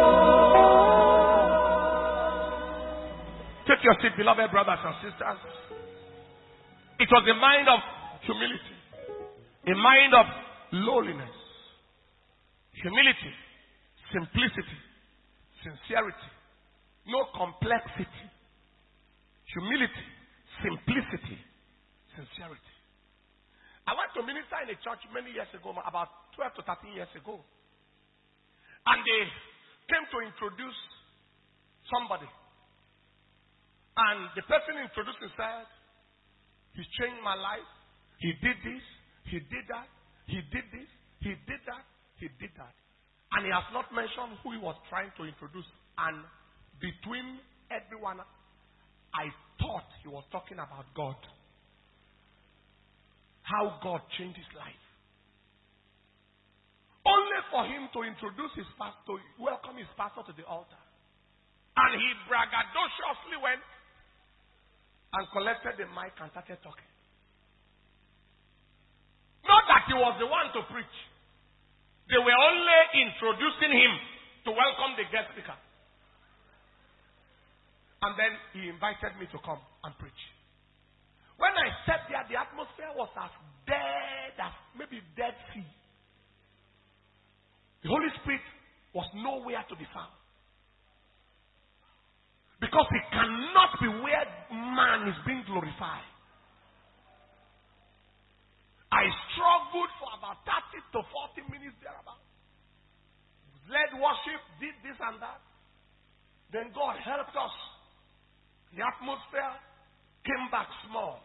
Take your seat, beloved brothers and sisters. It was a mind of humility, a mind of lowliness. Humility, simplicity, sincerity, no complexity. Humility, simplicity, sincerity. I went to minister in a church many years ago, about 12 to 13 years ago. And they came to introduce somebody. And the person introduced himself. He changed my life. He did this. He did that. He did this. He did that. He did that. And he has not mentioned who he was trying to introduce. And between everyone, I thought he was talking about God. How God changed his life. Only for him to introduce his pastor, welcome his pastor to the altar. And he braggadociously went and collected the mic and started talking. Not that he was the one to preach. They were only introducing him to welcome the guest speaker. And then he invited me to come and preach. When I sat there, the atmosphere was as dead as maybe Dead Sea. The Holy Spirit was nowhere to be found. Because he cannot be where man is being glorified. I struggled for about 30 to 40 minutes thereabout. Led worship, did this and that. Then God helped us. The atmosphere came back small.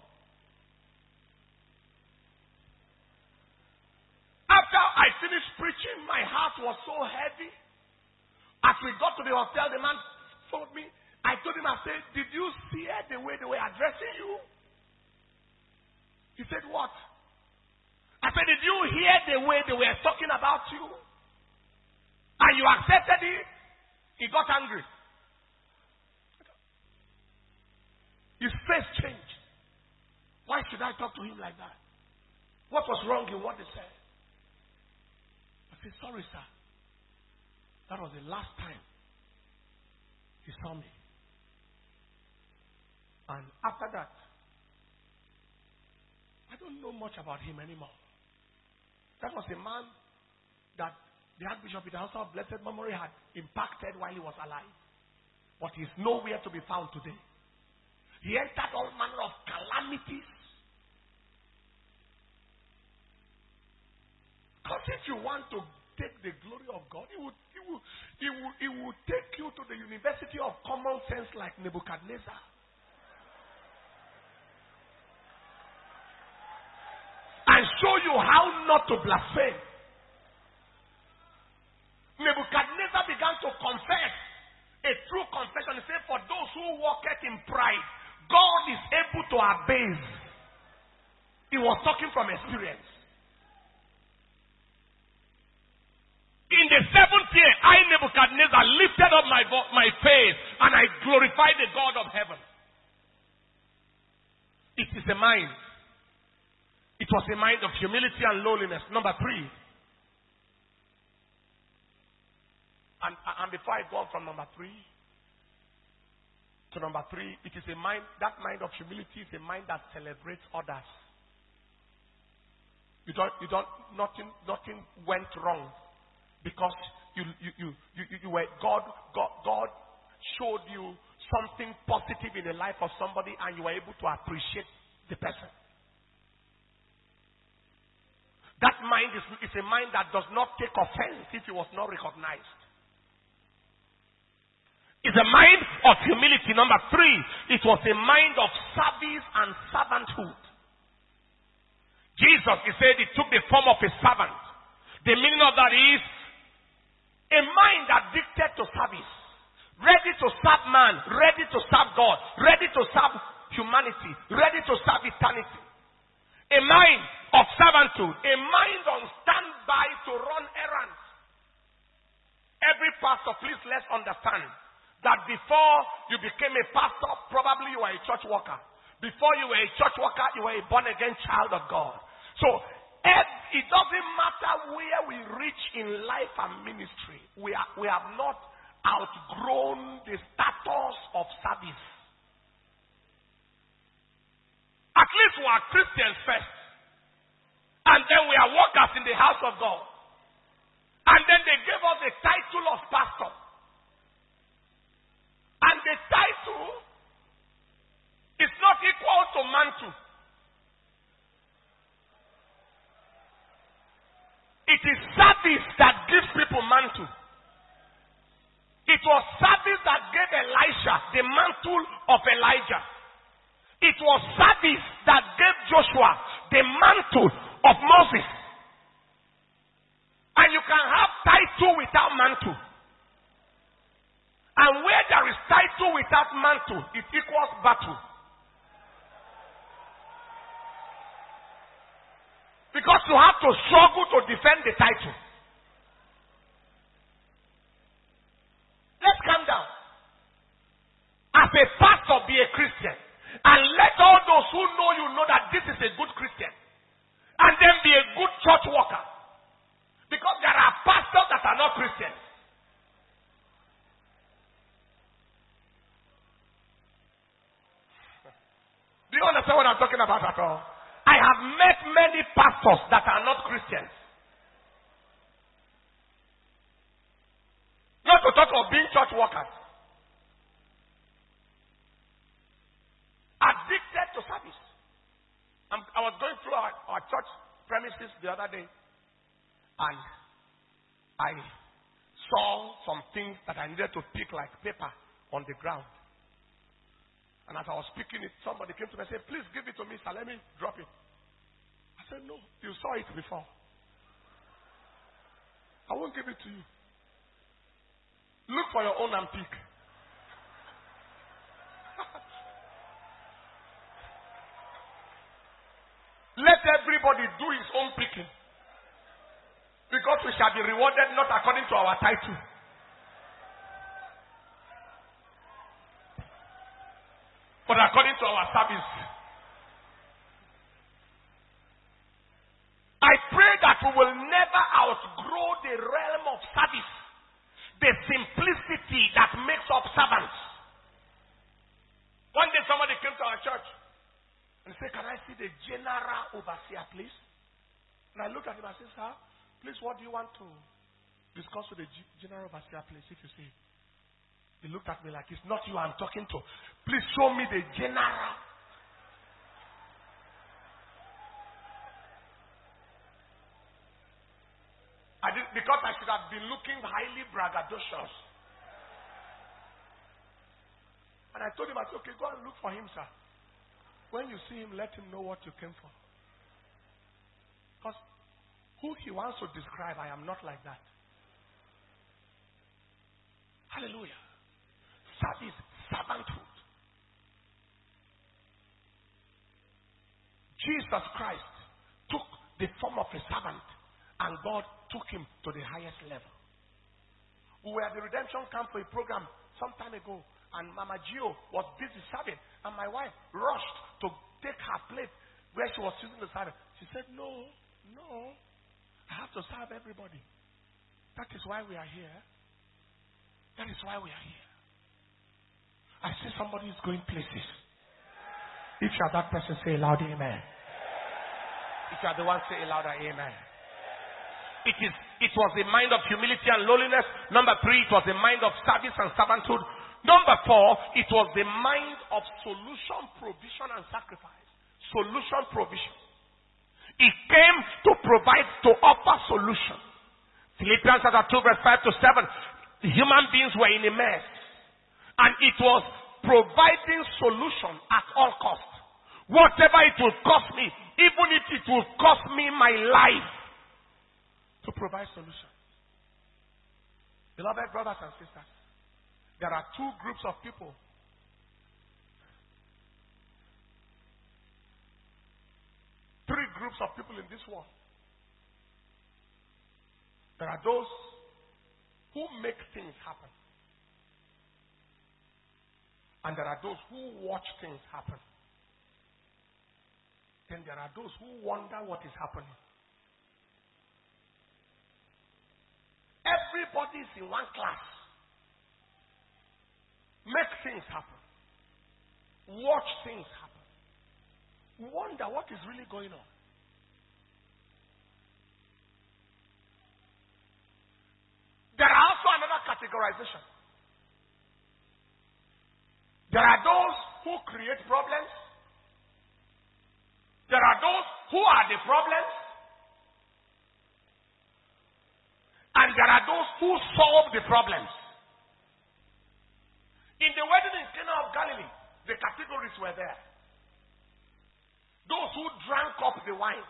After I finished preaching, my heart was so heavy. As we got to the hotel, the man told me, I told him, I said, did you see the way they were addressing you? He said, what? I said, did you hear the way they were talking about you? And you accepted it? He got angry. His face changed. Why should I talk to him like that? What was wrong in what they said? I said, sorry, sir. That was the last time he saw me. And after that, I don't know much about him anymore. That was a man that the Archbishop in the House of Blessed Memory had impacted while he was alive. But he's nowhere to be found today. He entered all manner of calamities. Because if you want to take the glory of God, he would take you to the University of Common Sense like Nebuchadnezzar. And show you how not to blaspheme. Nebuchadnezzar began to confess a true confession. He said, for those who walketh in pride, God is able to abase. He was talking from experience. In the 7th year, I, Nebuchadnezzar, lifted up my face and I glorified the God of heaven. It is a mind. It was a mind of humility and lowliness. Number 3. And before I go on from number 3 to number 3, it is a mind, that mind of humility is a mind that celebrates others. Nothing went wrong because you were, God showed you something positive in the life of somebody and you were able to appreciate the person. That mind is a mind that does not take offense if it was not recognized. It's a mind of humility. Number 3, it was a mind of service and servanthood. Jesus, he said, he took the form of a servant. The meaning of that is a mind addicted to service, ready to serve man, ready to serve God, ready to serve humanity, ready to serve eternity. A mind of servanthood, a mind on standby to run errands. Every pastor, please let's understand that before you became a pastor, probably you were a church worker. Before you were a church worker, you were a born-again child of God. So, it doesn't matter where we reach in life and ministry. We have not outgrown the status of service. At least we are Christians first. And then we are workers in the house of God. And then they gave us the title of pastor. And the title is not equal to mantle. It is service that gives people mantle. It was service that gave Elisha the mantle of Elijah. It was service that gave Joshua the mantle of Moses. And you can have title without mantle. And where there is title without mantle, it equals battle. Because you have to struggle to defend the title. Let's calm down. As a pastor, be a Christian. And let all those who know that this is a good Christian. And then be a good church worker. Because there are pastors that are not Christians. met many pastors that are not Christians. Not to talk of being church workers. Addicted to service. I was going through our church premises the other day, and I saw some things that I needed to pick, like paper, on the ground. And as I was picking it, somebody came to me and said, please give it to me, sir. Let me drop it. I said, no, you saw it before. I won't give it to you. Look for your own and pick. Let everybody do his own picking. Because we shall be rewarded not according to our title. But according to our service. I pray that we will never outgrow the realm of service. The simplicity that makes up servants. One day somebody came to our church and said, can I see the general overseer, please? And I looked at him and said, sir, please, what do you want to discuss with the general overseer, please, if you see? He looked at me like, it's not you I'm talking to. Please show me the general. Because I should have been looking highly braggadocious. And I told him, I said, okay, go and look for him, sir. When you see him, let him know what you came for. Because who he wants to describe, I am not like that. Hallelujah. Service, servanthood. Jesus Christ took the form of a servant, and God took him to the highest level. We were at the redemption camp for a program some time ago, and Mama Gio was busy serving, and my wife rushed to take her plate where she was sitting to serve. She said, no, I have to serve everybody. That is why we are here. That is why we are here. I see somebody is going places. If you are that person, say loud amen. If you are the one, say louder amen. It was a mind of humility and lowliness. Number 3, it was a mind of service and servanthood. Number 4, it was the mind of solution, provision, and sacrifice. Solution, provision. It came to provide, to offer solution. Philippians chapter 2, verse 5 to 7. The human beings were in a mess. And it was providing solution at all costs. Whatever it will cost me, even if it will cost me my life, to provide solutions. Beloved brothers and sisters, there are 2 groups of people. Three groups of people in this world. There are those who make things happen. And there are those who watch things happen. Then there are those who wonder what is happening. Everybody is in one class. Make things happen. Watch things happen. Wonder what is really going on. There are also another categorization. There are those who create problems. There are those who are the problems. And there are those who solve the problems. In the wedding in Cana of Galilee, the categories were there. Those who drank up the wine.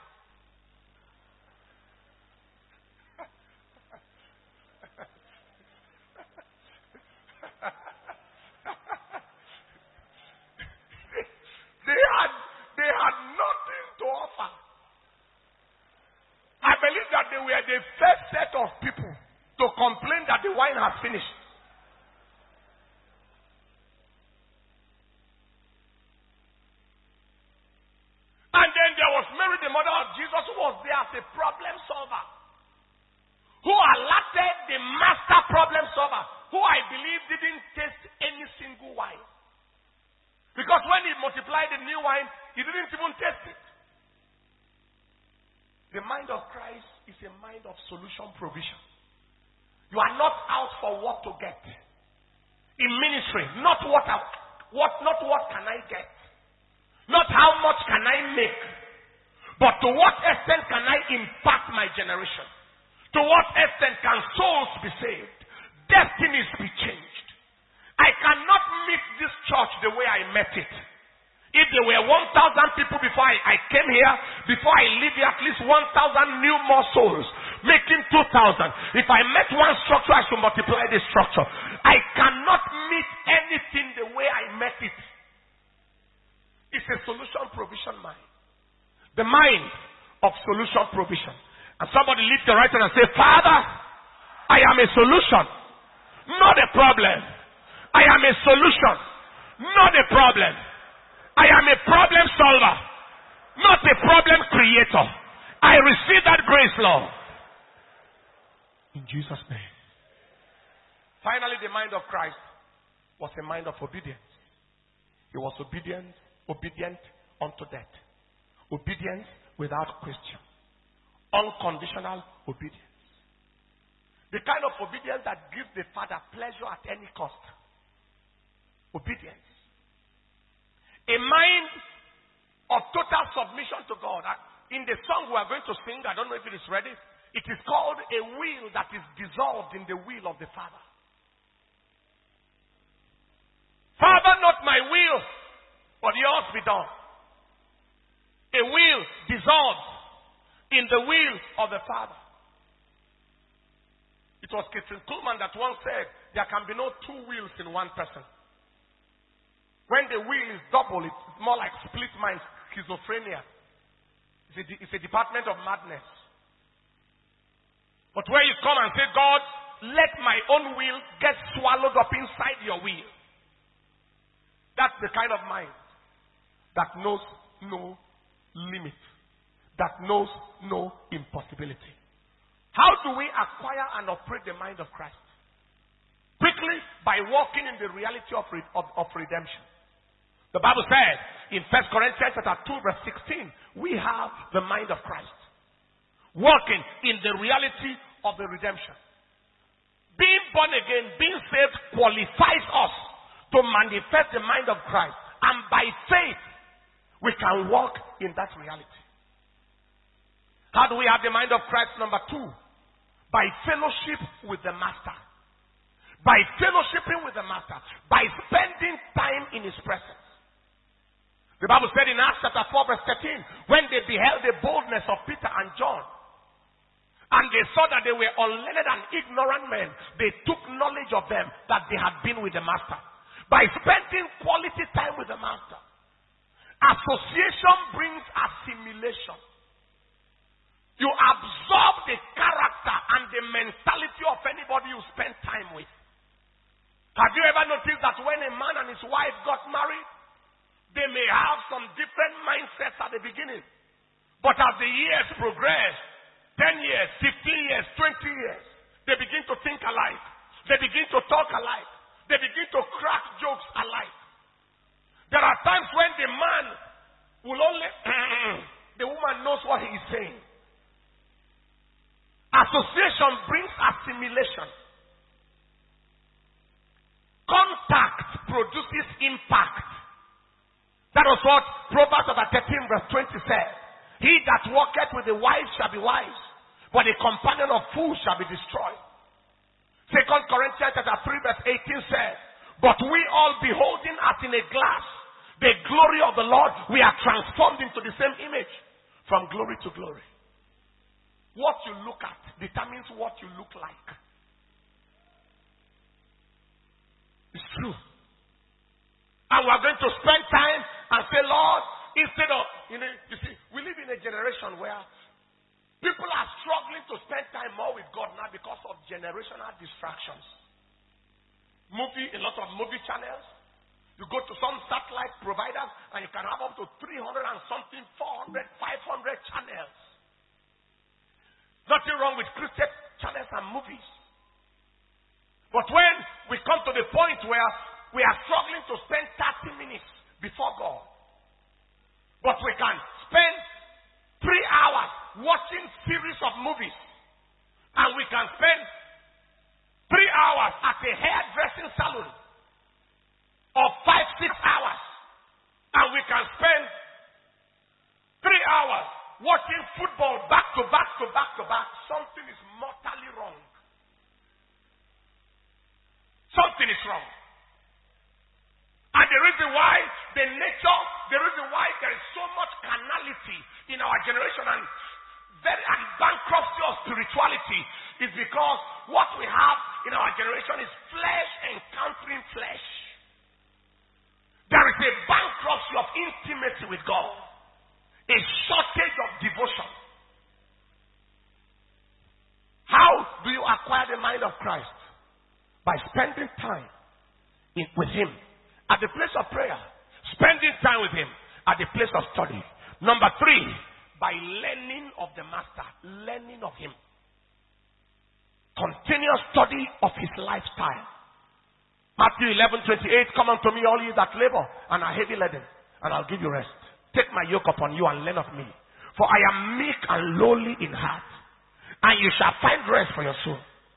They had nothing to offer. I believe that they were the first set of people to complain that the wine has finished. And then there was Mary, the mother of Jesus, who was there as a problem solver. Who alerted the master problem solver, who I believe didn't taste any single wine. Because when he multiplied the new wine, he didn't even taste it. The mind of Christ is a mind of solution provision. You are not out for what to get. In ministry, not what can I get. Not how much can I make. But to what extent can I impact my generation? To what extent can souls be saved? Destinies be changed? I cannot meet this church the way I met it. If there were 1,000 people before I came here, before I leave here, at least 1,000 new more souls, making 2,000. If I met one structure, I should multiply this structure. I cannot meet anything the way I met it. It's a solution provision mind. The mind of solution provision. And somebody lift the right hand and say, Father, I am a solution, not a problem. I am a solution, not a problem. I am a problem solver, not a problem creator. I receive that grace, Lord. In Jesus' name. Finally, the mind of Christ was a mind of obedience. He was obedient unto death. Obedience without question. Unconditional obedience. The kind of obedience that gives the Father pleasure at any cost. Obedience. A mind of total submission to God. In the song we are going to sing, I don't know if it is ready, it is called a will that is dissolved in the will of the Father. Father, not my will, but yours be done. A will dissolved in the will of the Father. It was Kathryn Kuhlman that once said, there can be no two wills in one person. When the will is double, it's more like split mind, schizophrenia. It's a department of madness. But where you come and say, God, let my own will get swallowed up inside your will. That's the kind of mind that knows no limit, that knows no impossibility. How do we acquire and operate the mind of Christ? Quickly, by walking in the reality of redemption. The Bible says in 1 Corinthians chapter 2 verse 16, we have the mind of Christ. Walking in the reality of the redemption. Being born again, being saved qualifies us to manifest the mind of Christ. And by faith, we can walk in that reality. How do we have the mind of Christ? Number 2, by fellowship with the Master. By fellowshipping with the Master. By spending time in His presence. The Bible said in Acts chapter 4 verse 13, when they beheld the boldness of Peter and John, and they saw that they were unlearned and ignorant men, they took knowledge of them that they had been with the Master. By spending quality time with the Master. Association brings assimilation. You absorb the character and the mentality of anybody you spend time with. Have you ever noticed that when a man and his wife got married, they may have some different mindsets at the beginning. But as the years progress, 10 years, 15 years, 20 years, they begin to think alike. They begin to talk alike. They begin to crack jokes alike. There are times when the man will only, the woman knows what he is saying. Association brings assimilation. Contact produces impact. That was what Proverbs chapter 13 verse 20 said. He that walketh with the wise shall be wise, but the companion of fools shall be destroyed. 2 Corinthians chapter 3 verse 18 says, but we all beholding as in a glass the glory of the Lord, we are transformed into the same image from glory to glory. What you look at determines what you look like. It's true. And we're going to spend time and say, Lord, instead of, you see, we live in a generation where people are struggling to spend time more with God now because of generational distractions. A lot of movie channels. You go to some satellite providers and you can have up to 300 and something, 400, 500 channels. Nothing wrong with Christian channels and movies. But when we come to the point where we are struggling to spend 30 minutes before God, but we can spend 3 hours watching series of movies. And we can spend 3 hours at a hairdressing salon. Or 5-6 hours. And we can spend 3 hours watching football back to back to back to back. Something is mortally wrong. Something is wrong. And the reason why the reason why there is so much carnality in our generation and bankruptcy of spirituality is because what we have in our generation is flesh encountering flesh. There is a bankruptcy of intimacy with God, a shortage of devotion. How do you acquire the mind of Christ? By spending time with Him at the place of prayer, spending time with Him at the place of study. Number 3, by learning of the Master, learning of Him. Continuous study of His lifestyle. Matthew 11:28, come unto me all ye that labor and are heavy laden, and I'll give you rest. Take my yoke upon you and learn of me. For I am meek and lowly in heart, and you shall find rest for your soul.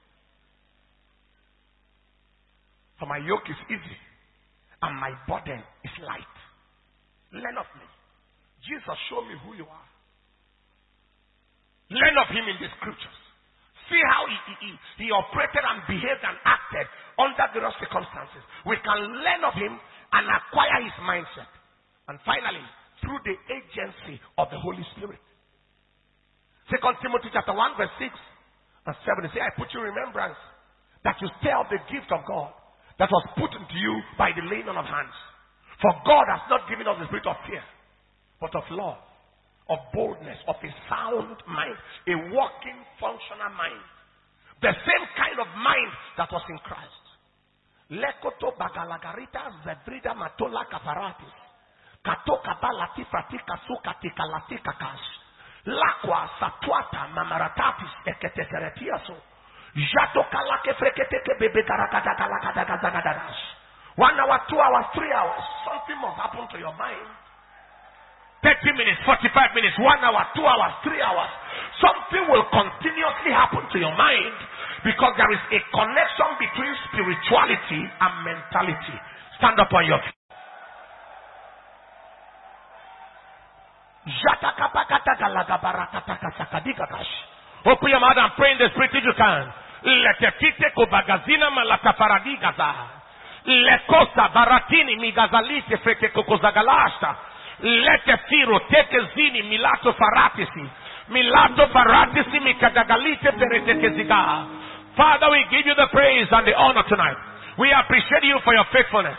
For my yoke is easy, and my burden is light. Learn of me. Jesus, show me who you are. Learn of Him in the scriptures. See how he operated and behaved and acted under various circumstances. We can learn of Him and acquire His mindset. And finally, through the agency of the Holy Spirit. 2 Timothy chapter 1 verse 6 and 7. Say, I put you in remembrance that you stir up the gift of God that was put into you by the laying on of hands. For God has not given us the spirit of fear, but of love, of boldness, of a sound mind, a working, functional mind. The same kind of mind that was in Christ. Lekoto bagalagarita zebrida matola kafaratis. Katoka balati fratika sukati kalati kakas. Lakwa satwata mamaratatis eketekeretiaso. Jato kalake freketeke bebe karakata kalakata kazagadadas. 1 hour, 2 hours, 3 hours. Something must happen to your mind. 30 minutes, 45 minutes, 1 hour, 2 hours, 3 hours. Something will continuously happen to your mind because there is a connection between spirituality and mentality. Stand up on your feet. Open your mouth and pray in the spirit if you can. Letetite kobagazina malatafaradigaza. Lekosa baratini migazalite freke kokozagalasta. Letefiro tekezini milato faratisi. Milato faratisi mikadagalite peretekeziga. Father, we give you the praise and the honor tonight. We appreciate you for your faithfulness.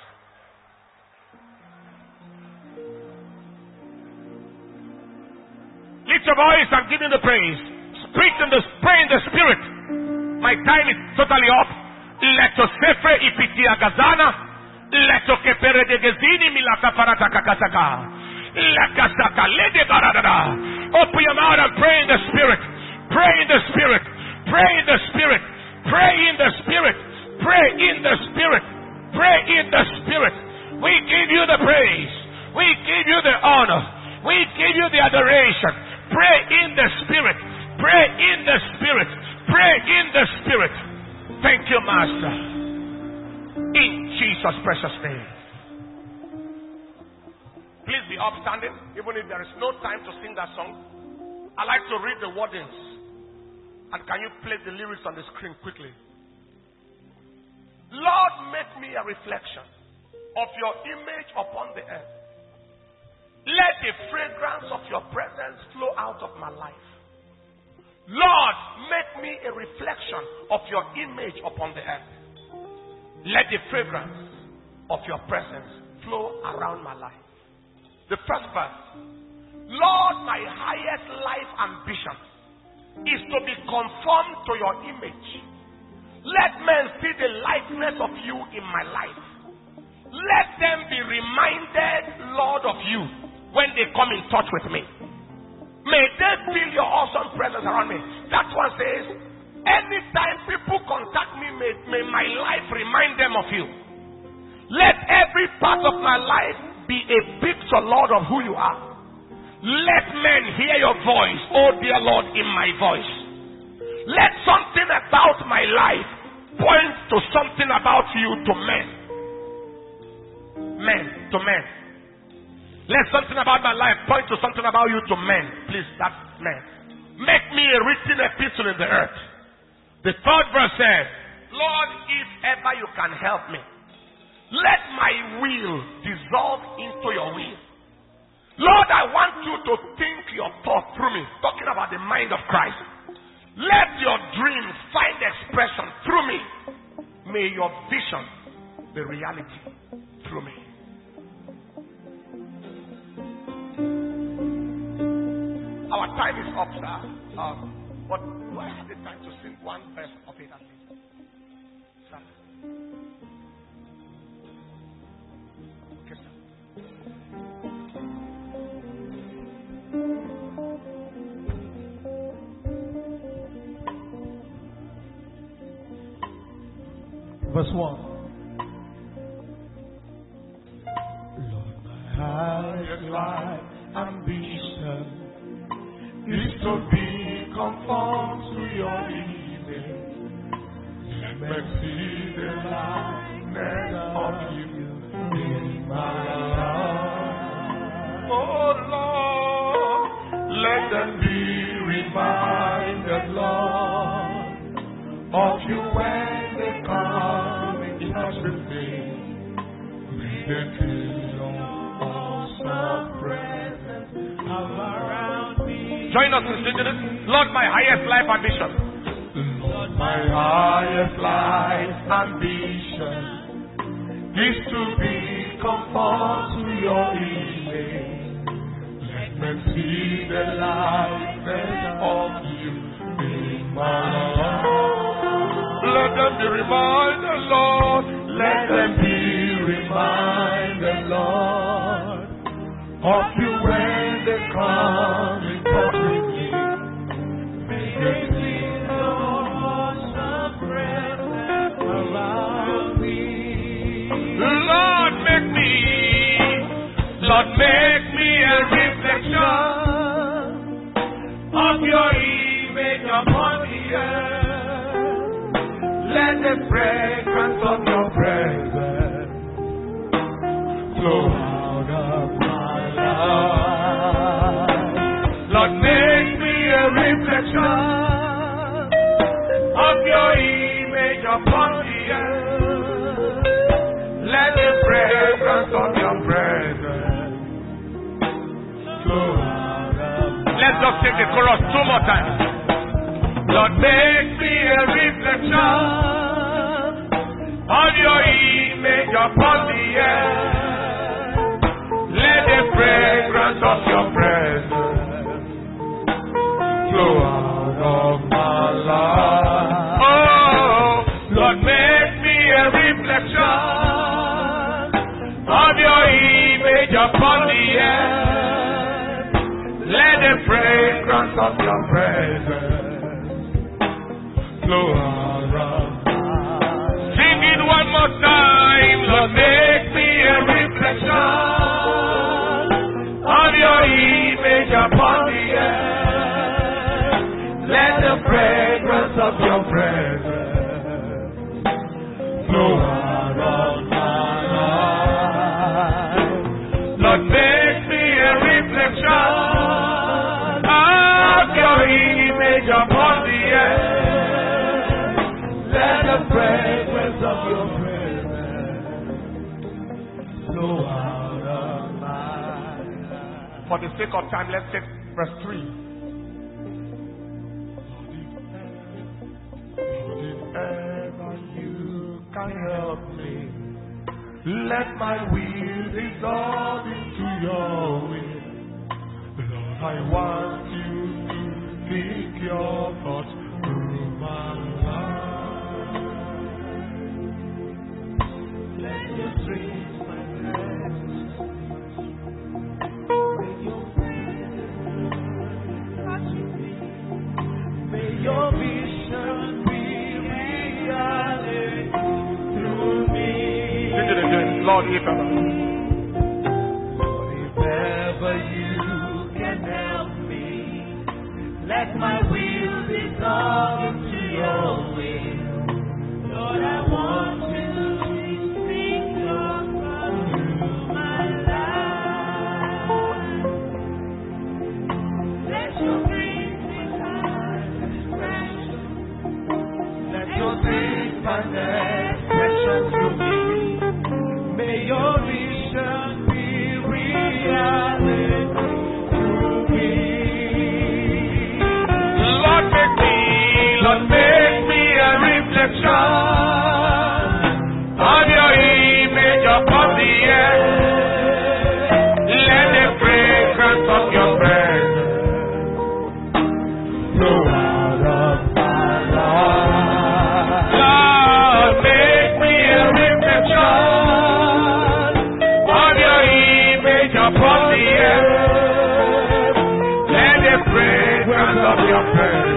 Lift your voice and give him the praise. Pray in the spirit. My time is totally up. Leto sefre ipitia gazana. Leto kepere de gezini milata farata kakasaka. Lakasaka lede baradada. Open your mouth and pray in the spirit. Pray in the spirit. Pray in the spirit. Pray in the spirit. Pray in the spirit. Pray in the spirit. We give you the praise. We give you the honor. We give you the adoration. Pray in the spirit. Pray in the spirit. Pray in the spirit. Thank you, Master. In Jesus' precious name. Please be upstanding, even if there is no time to sing that song. I like to read the wordings. And can you play the lyrics on the screen quickly? Lord, make me a reflection of your image upon the earth. Let the fragrance of your presence flow out of my life. Lord, make me a reflection of your image upon the earth. Let the fragrance of your presence flow around my life. The first verse. Lord, my highest life ambition is to be conformed to your image. Let men see the likeness of you in my life. Let them be reminded, Lord, of you when they come in touch with me. May they feel your awesome presence around me. That one says, anytime people contact me, may my life remind them of you. Let every part of my life be a picture, Lord, of who you are. Let men hear your voice, oh dear Lord, in my voice. Let something about my life point to something about you to men. Men to men. Let something about my life point to something about you to men. Please, that's men. Make me a written epistle in the earth. The third verse says, Lord, if ever you can help me, let my will dissolve into your will. Lord, I want you to think your thought through me. Talking about the mind of Christ. Let your dreams find expression through me. May your vision be reality through me. Our time is up, sir. But do I have the time to sing one verse of it at least? Sir. Okay, sir. Verse 1. Lord, my highest life ambition is to be conformed to your image. Let me see the likeness of you in my life. Oh Lord, let them be reminded, Lord, of you when they come in touch with me. May they feel your awesome presence around me. Join us in singing it. Lord, my highest life ambition. Lord, my highest life ambition is to be conformed to your image. Let me see the likeness of you in my life. Let them be reminded, Lord. Let them be reminded, Lord, of you when they come in touch with me. May they feel your awesome presence around me. Lord, make me a reflection of your image upon the earth. Let the fragrance of your presence flow out of my life. Lord, make me a reflection of your image upon the earth. Let the fragrance of your presence flow out of my life. Let's just take the chorus 2 more times. Lord, make me a reflection of your image upon the earth. Let the fragrance of your presence flow out of my life. Oh, Lord, make me a reflection of your image upon the earth. Let the fragrance of your presence flow out of my life. Sing it one more time. Lord, make me a reflection of your image upon the earth. Let the fragrance of your presence flow out of my life. Lord, make me a reflection of your image upon the earth. Let the fragrance of your presence flow out of my life. For the sake of time, let's take verse 3. If ever you can help me, let my will dissolve into your will. Lord, I want you to think your thoughts through my life. Let your dreams manifest. May your presence touch me. May your vision be reality through me. Sing it again. Lord, if ever. Lord, if ever you can Let my will dissolve into your will. Lord, I want to speak your thoughts through my life. Let your grace impart expression. Let your grace find expression through me. May your vision be reality through me. Lord, make me a reflection of your image upon the earth. Let the fragrance of your presence flow out of my life. Lord, make me a reflection of your image upon the earth. Let the fragrance of your presence.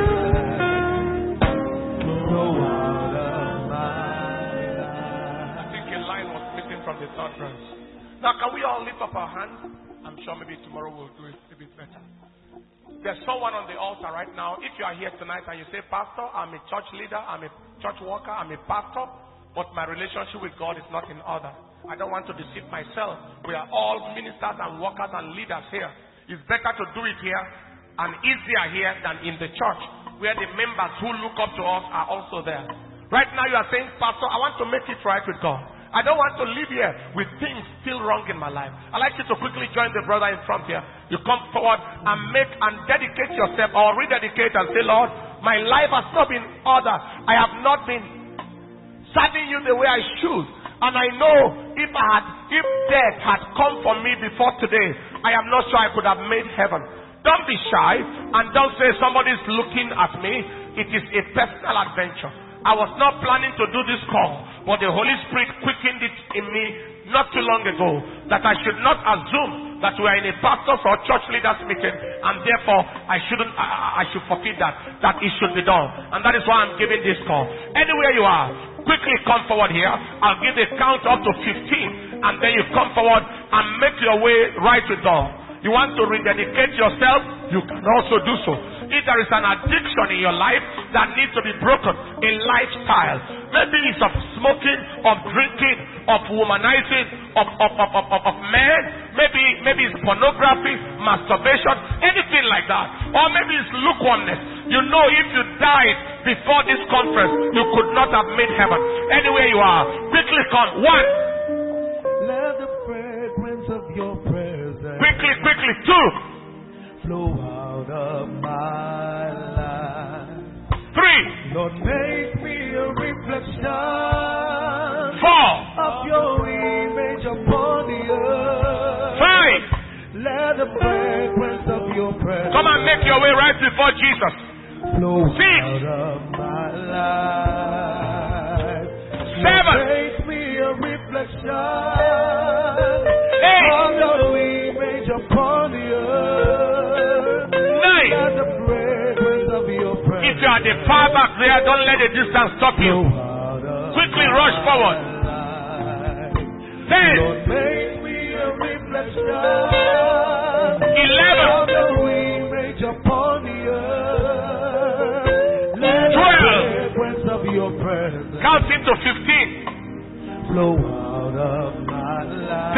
Now, can we all lift up our hands? I'm sure maybe tomorrow we'll do it a bit better. There's someone on the altar right now. If you are here tonight and you say, Pastor, I'm a church leader, I'm a church worker, I'm a pastor, but my relationship with God is not in order. I don't want to deceive myself. We are all ministers and workers and leaders here. It's better to do it here and easier here than in the church, where the members who look up to us are also there. Right now you are saying, Pastor, I want to make it right with God. I don't want to live here with things still wrong in my life. I'd like you to quickly join the brother in front here. You come forward and make and dedicate yourself or rededicate and say, Lord, my life has not been ordered. I have not been serving you the way I should. And I know if death had come for me before today, I am not sure I could have made heaven. Don't be shy and don't say somebody's looking at me. It is a personal adventure. I was not planning to do this call, but the Holy Spirit quickened it in me not too long ago that I should not assume that we are in a pastor's or church leaders meeting and therefore I should forfeit that it should be done. And that is why I'm giving this call. Anywhere you are, quickly come forward here. I'll give the count up to 15 and then you come forward and make your way right with God. You want to rededicate yourself, you can also do so. If there is an addiction in your life that needs to be broken, a lifestyle, maybe it's of smoking, of drinking, of womanizing, of men, maybe it's pornography, masturbation, anything like that. Or maybe it's lukewarmness. You know if you died before this conference, you could not have made heaven. Anywhere you are, quickly come. 1. Let the fragrance of your presence quickly. 2. flow out of my life. 3. Lord, make me a reflection 4. of your image upon the earth. 5. Let the fragrance of your presence Come and make your way right before Jesus. flow 6. out of my life. 7. Make me a reflection 8. of your image upon the earth. 9. Let the fragrance of your presence If you are the far back there, don't let the distance stop you. flow out of Quickly rush forward. my life. 10. Lord, make me a reflection 11. of your image upon the earth. Let 12. the fragrance of your presence Count into 15. flow out of my life.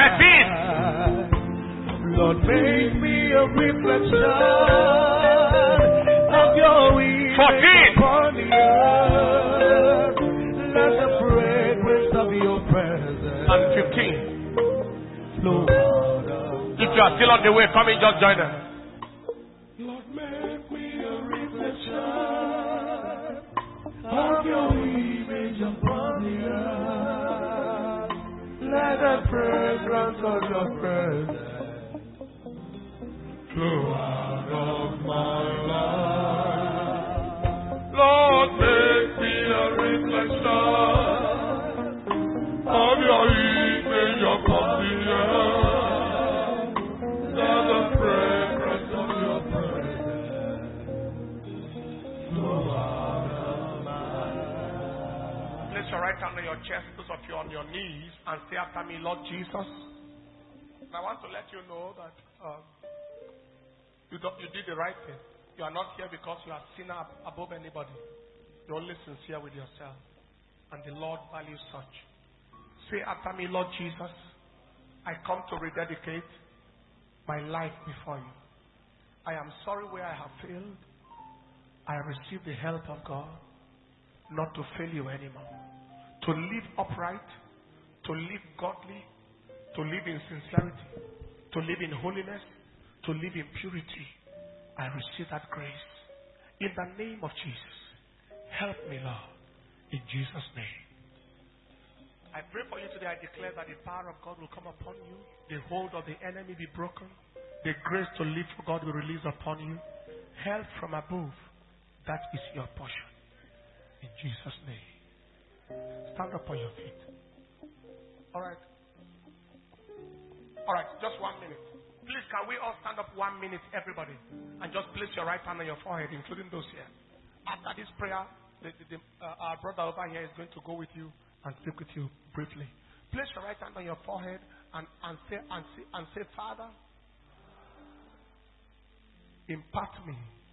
13. Lord, make me a reflection of your image 14. upon the earth. Let the fragrance of your presence And 15. flow out of If you are still on the way, come in, just join us. Lord, make me a reflection of your image upon the earth. Let the fragrance of your presence flow out of my life. Lord, make me a reflection of your image upon the earth. Let the fragrance of your presence flow out of my life. Place your right hand on your chest, those of you on your knees, and say after me, Lord Jesus. I want to let you know that you did the right thing. You are not here because you are sinner above anybody. You're only sincere with yourself. And the Lord values such. Say after me, Lord Jesus, I come to rededicate my life before you. I am sorry where I have failed. I receive the help of God not to fail you anymore. To live upright, to live godly, to live in sincerity, to live in holiness, to live in purity. I receive that grace. In the name of Jesus, help me, Lord. In Jesus' name. I pray for you today. I declare that the power of God will come upon you. The hold of the enemy be broken. The grace to live for God will release upon you. Help from above. That is your portion. In Jesus' name. Stand up on your feet. Alright. Alright, just 1 minute. Please, can we all stand up 1 minute, everybody? And just place your right hand on your forehead, including those here. After this prayer, our brother over here is going to go with you and speak with you briefly. Place your right hand on your forehead and say, Father, impart me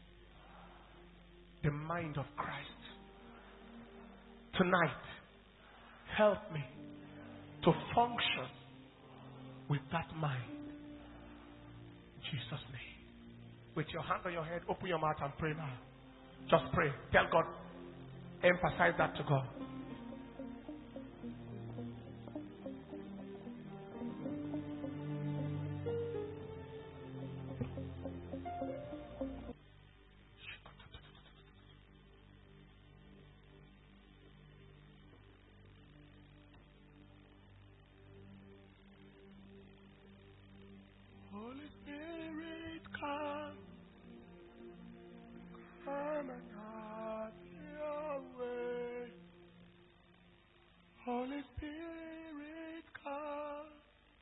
the mind of Christ. Tonight, help me to function with that mind. In Jesus' name. With your hand on your head, open your mouth and pray now. Just pray. Tell God. Emphasize that to God. Holy Spirit, come and have your way. Holy Spirit, come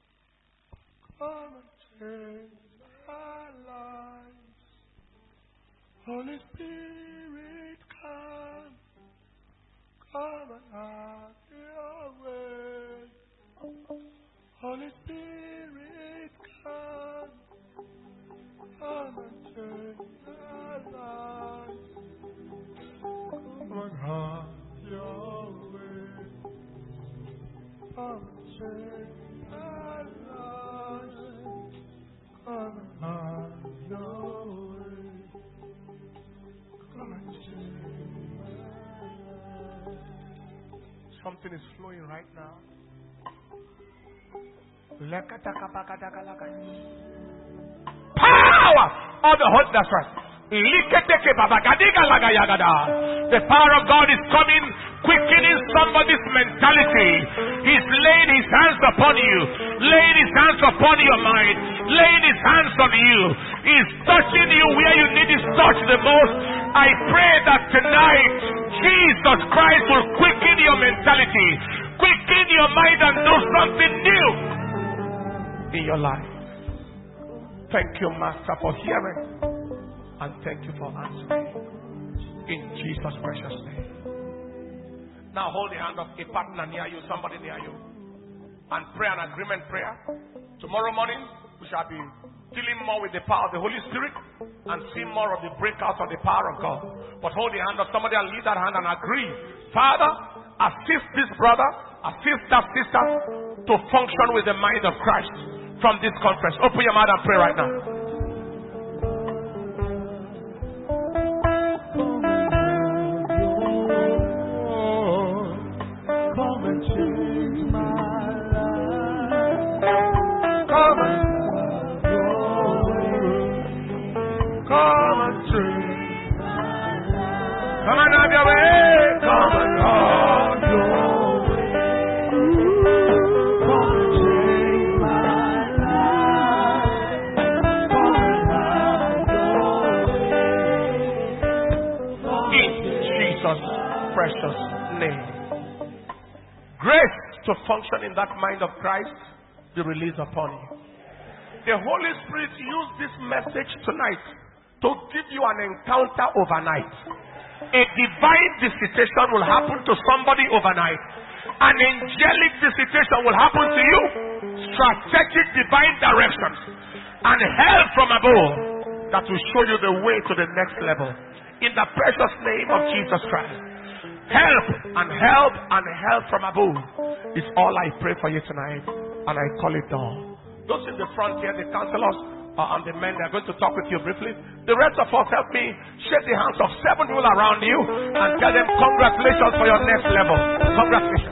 and change our lives. Holy Spirit, come and have your way. Holy Spirit, come and change our lives. Come and have your way. Come and change our lives. Come and have your way. Come and change our lives. Something is flowing right now. Power of the Holy, that's right. The power of God is coming, quickening somebody's mentality. He's laying his hands upon you, laying his hands upon your mind, laying his hands on you. He's touching you where you need his touch the most. I pray that tonight Jesus Christ will quicken your mentality, quicken your mind, and do something new in your life. Thank you, Master, for hearing, and thank you for answering. In Jesus' precious name. Now hold the hand of a partner near you, somebody near you, and pray an agreement prayer. Tomorrow morning, we shall be dealing more with the power of the Holy Spirit and see more of the breakout of the power of God. But hold the hand of somebody and leave that hand and agree. Father, assist this brother, assist that sister to function with the mind of Christ from this conference. Open your mouth and pray right now. Come and change my life. Come and have your way. Come and change my life. Come and have your way. Come and have your way. Come and change my life. Come and have your way. In Jesus' precious name. Grace to function in that mind of Christ be released upon you. The Holy Spirit used this message tonight to give you an encounter overnight. A divine visitation will happen to somebody overnight. An angelic visitation will happen to you. Strategic divine directions and help from above that will show you the way to the next level. In the precious name of Jesus Christ. Help and help and help from above is all I pray for you tonight. And I call it done. Those in the front here, the counselors and the men, they're going to talk with you briefly. The rest of us, help me shake the hands of 7 people around you and tell them congratulations for your next level. Congratulations.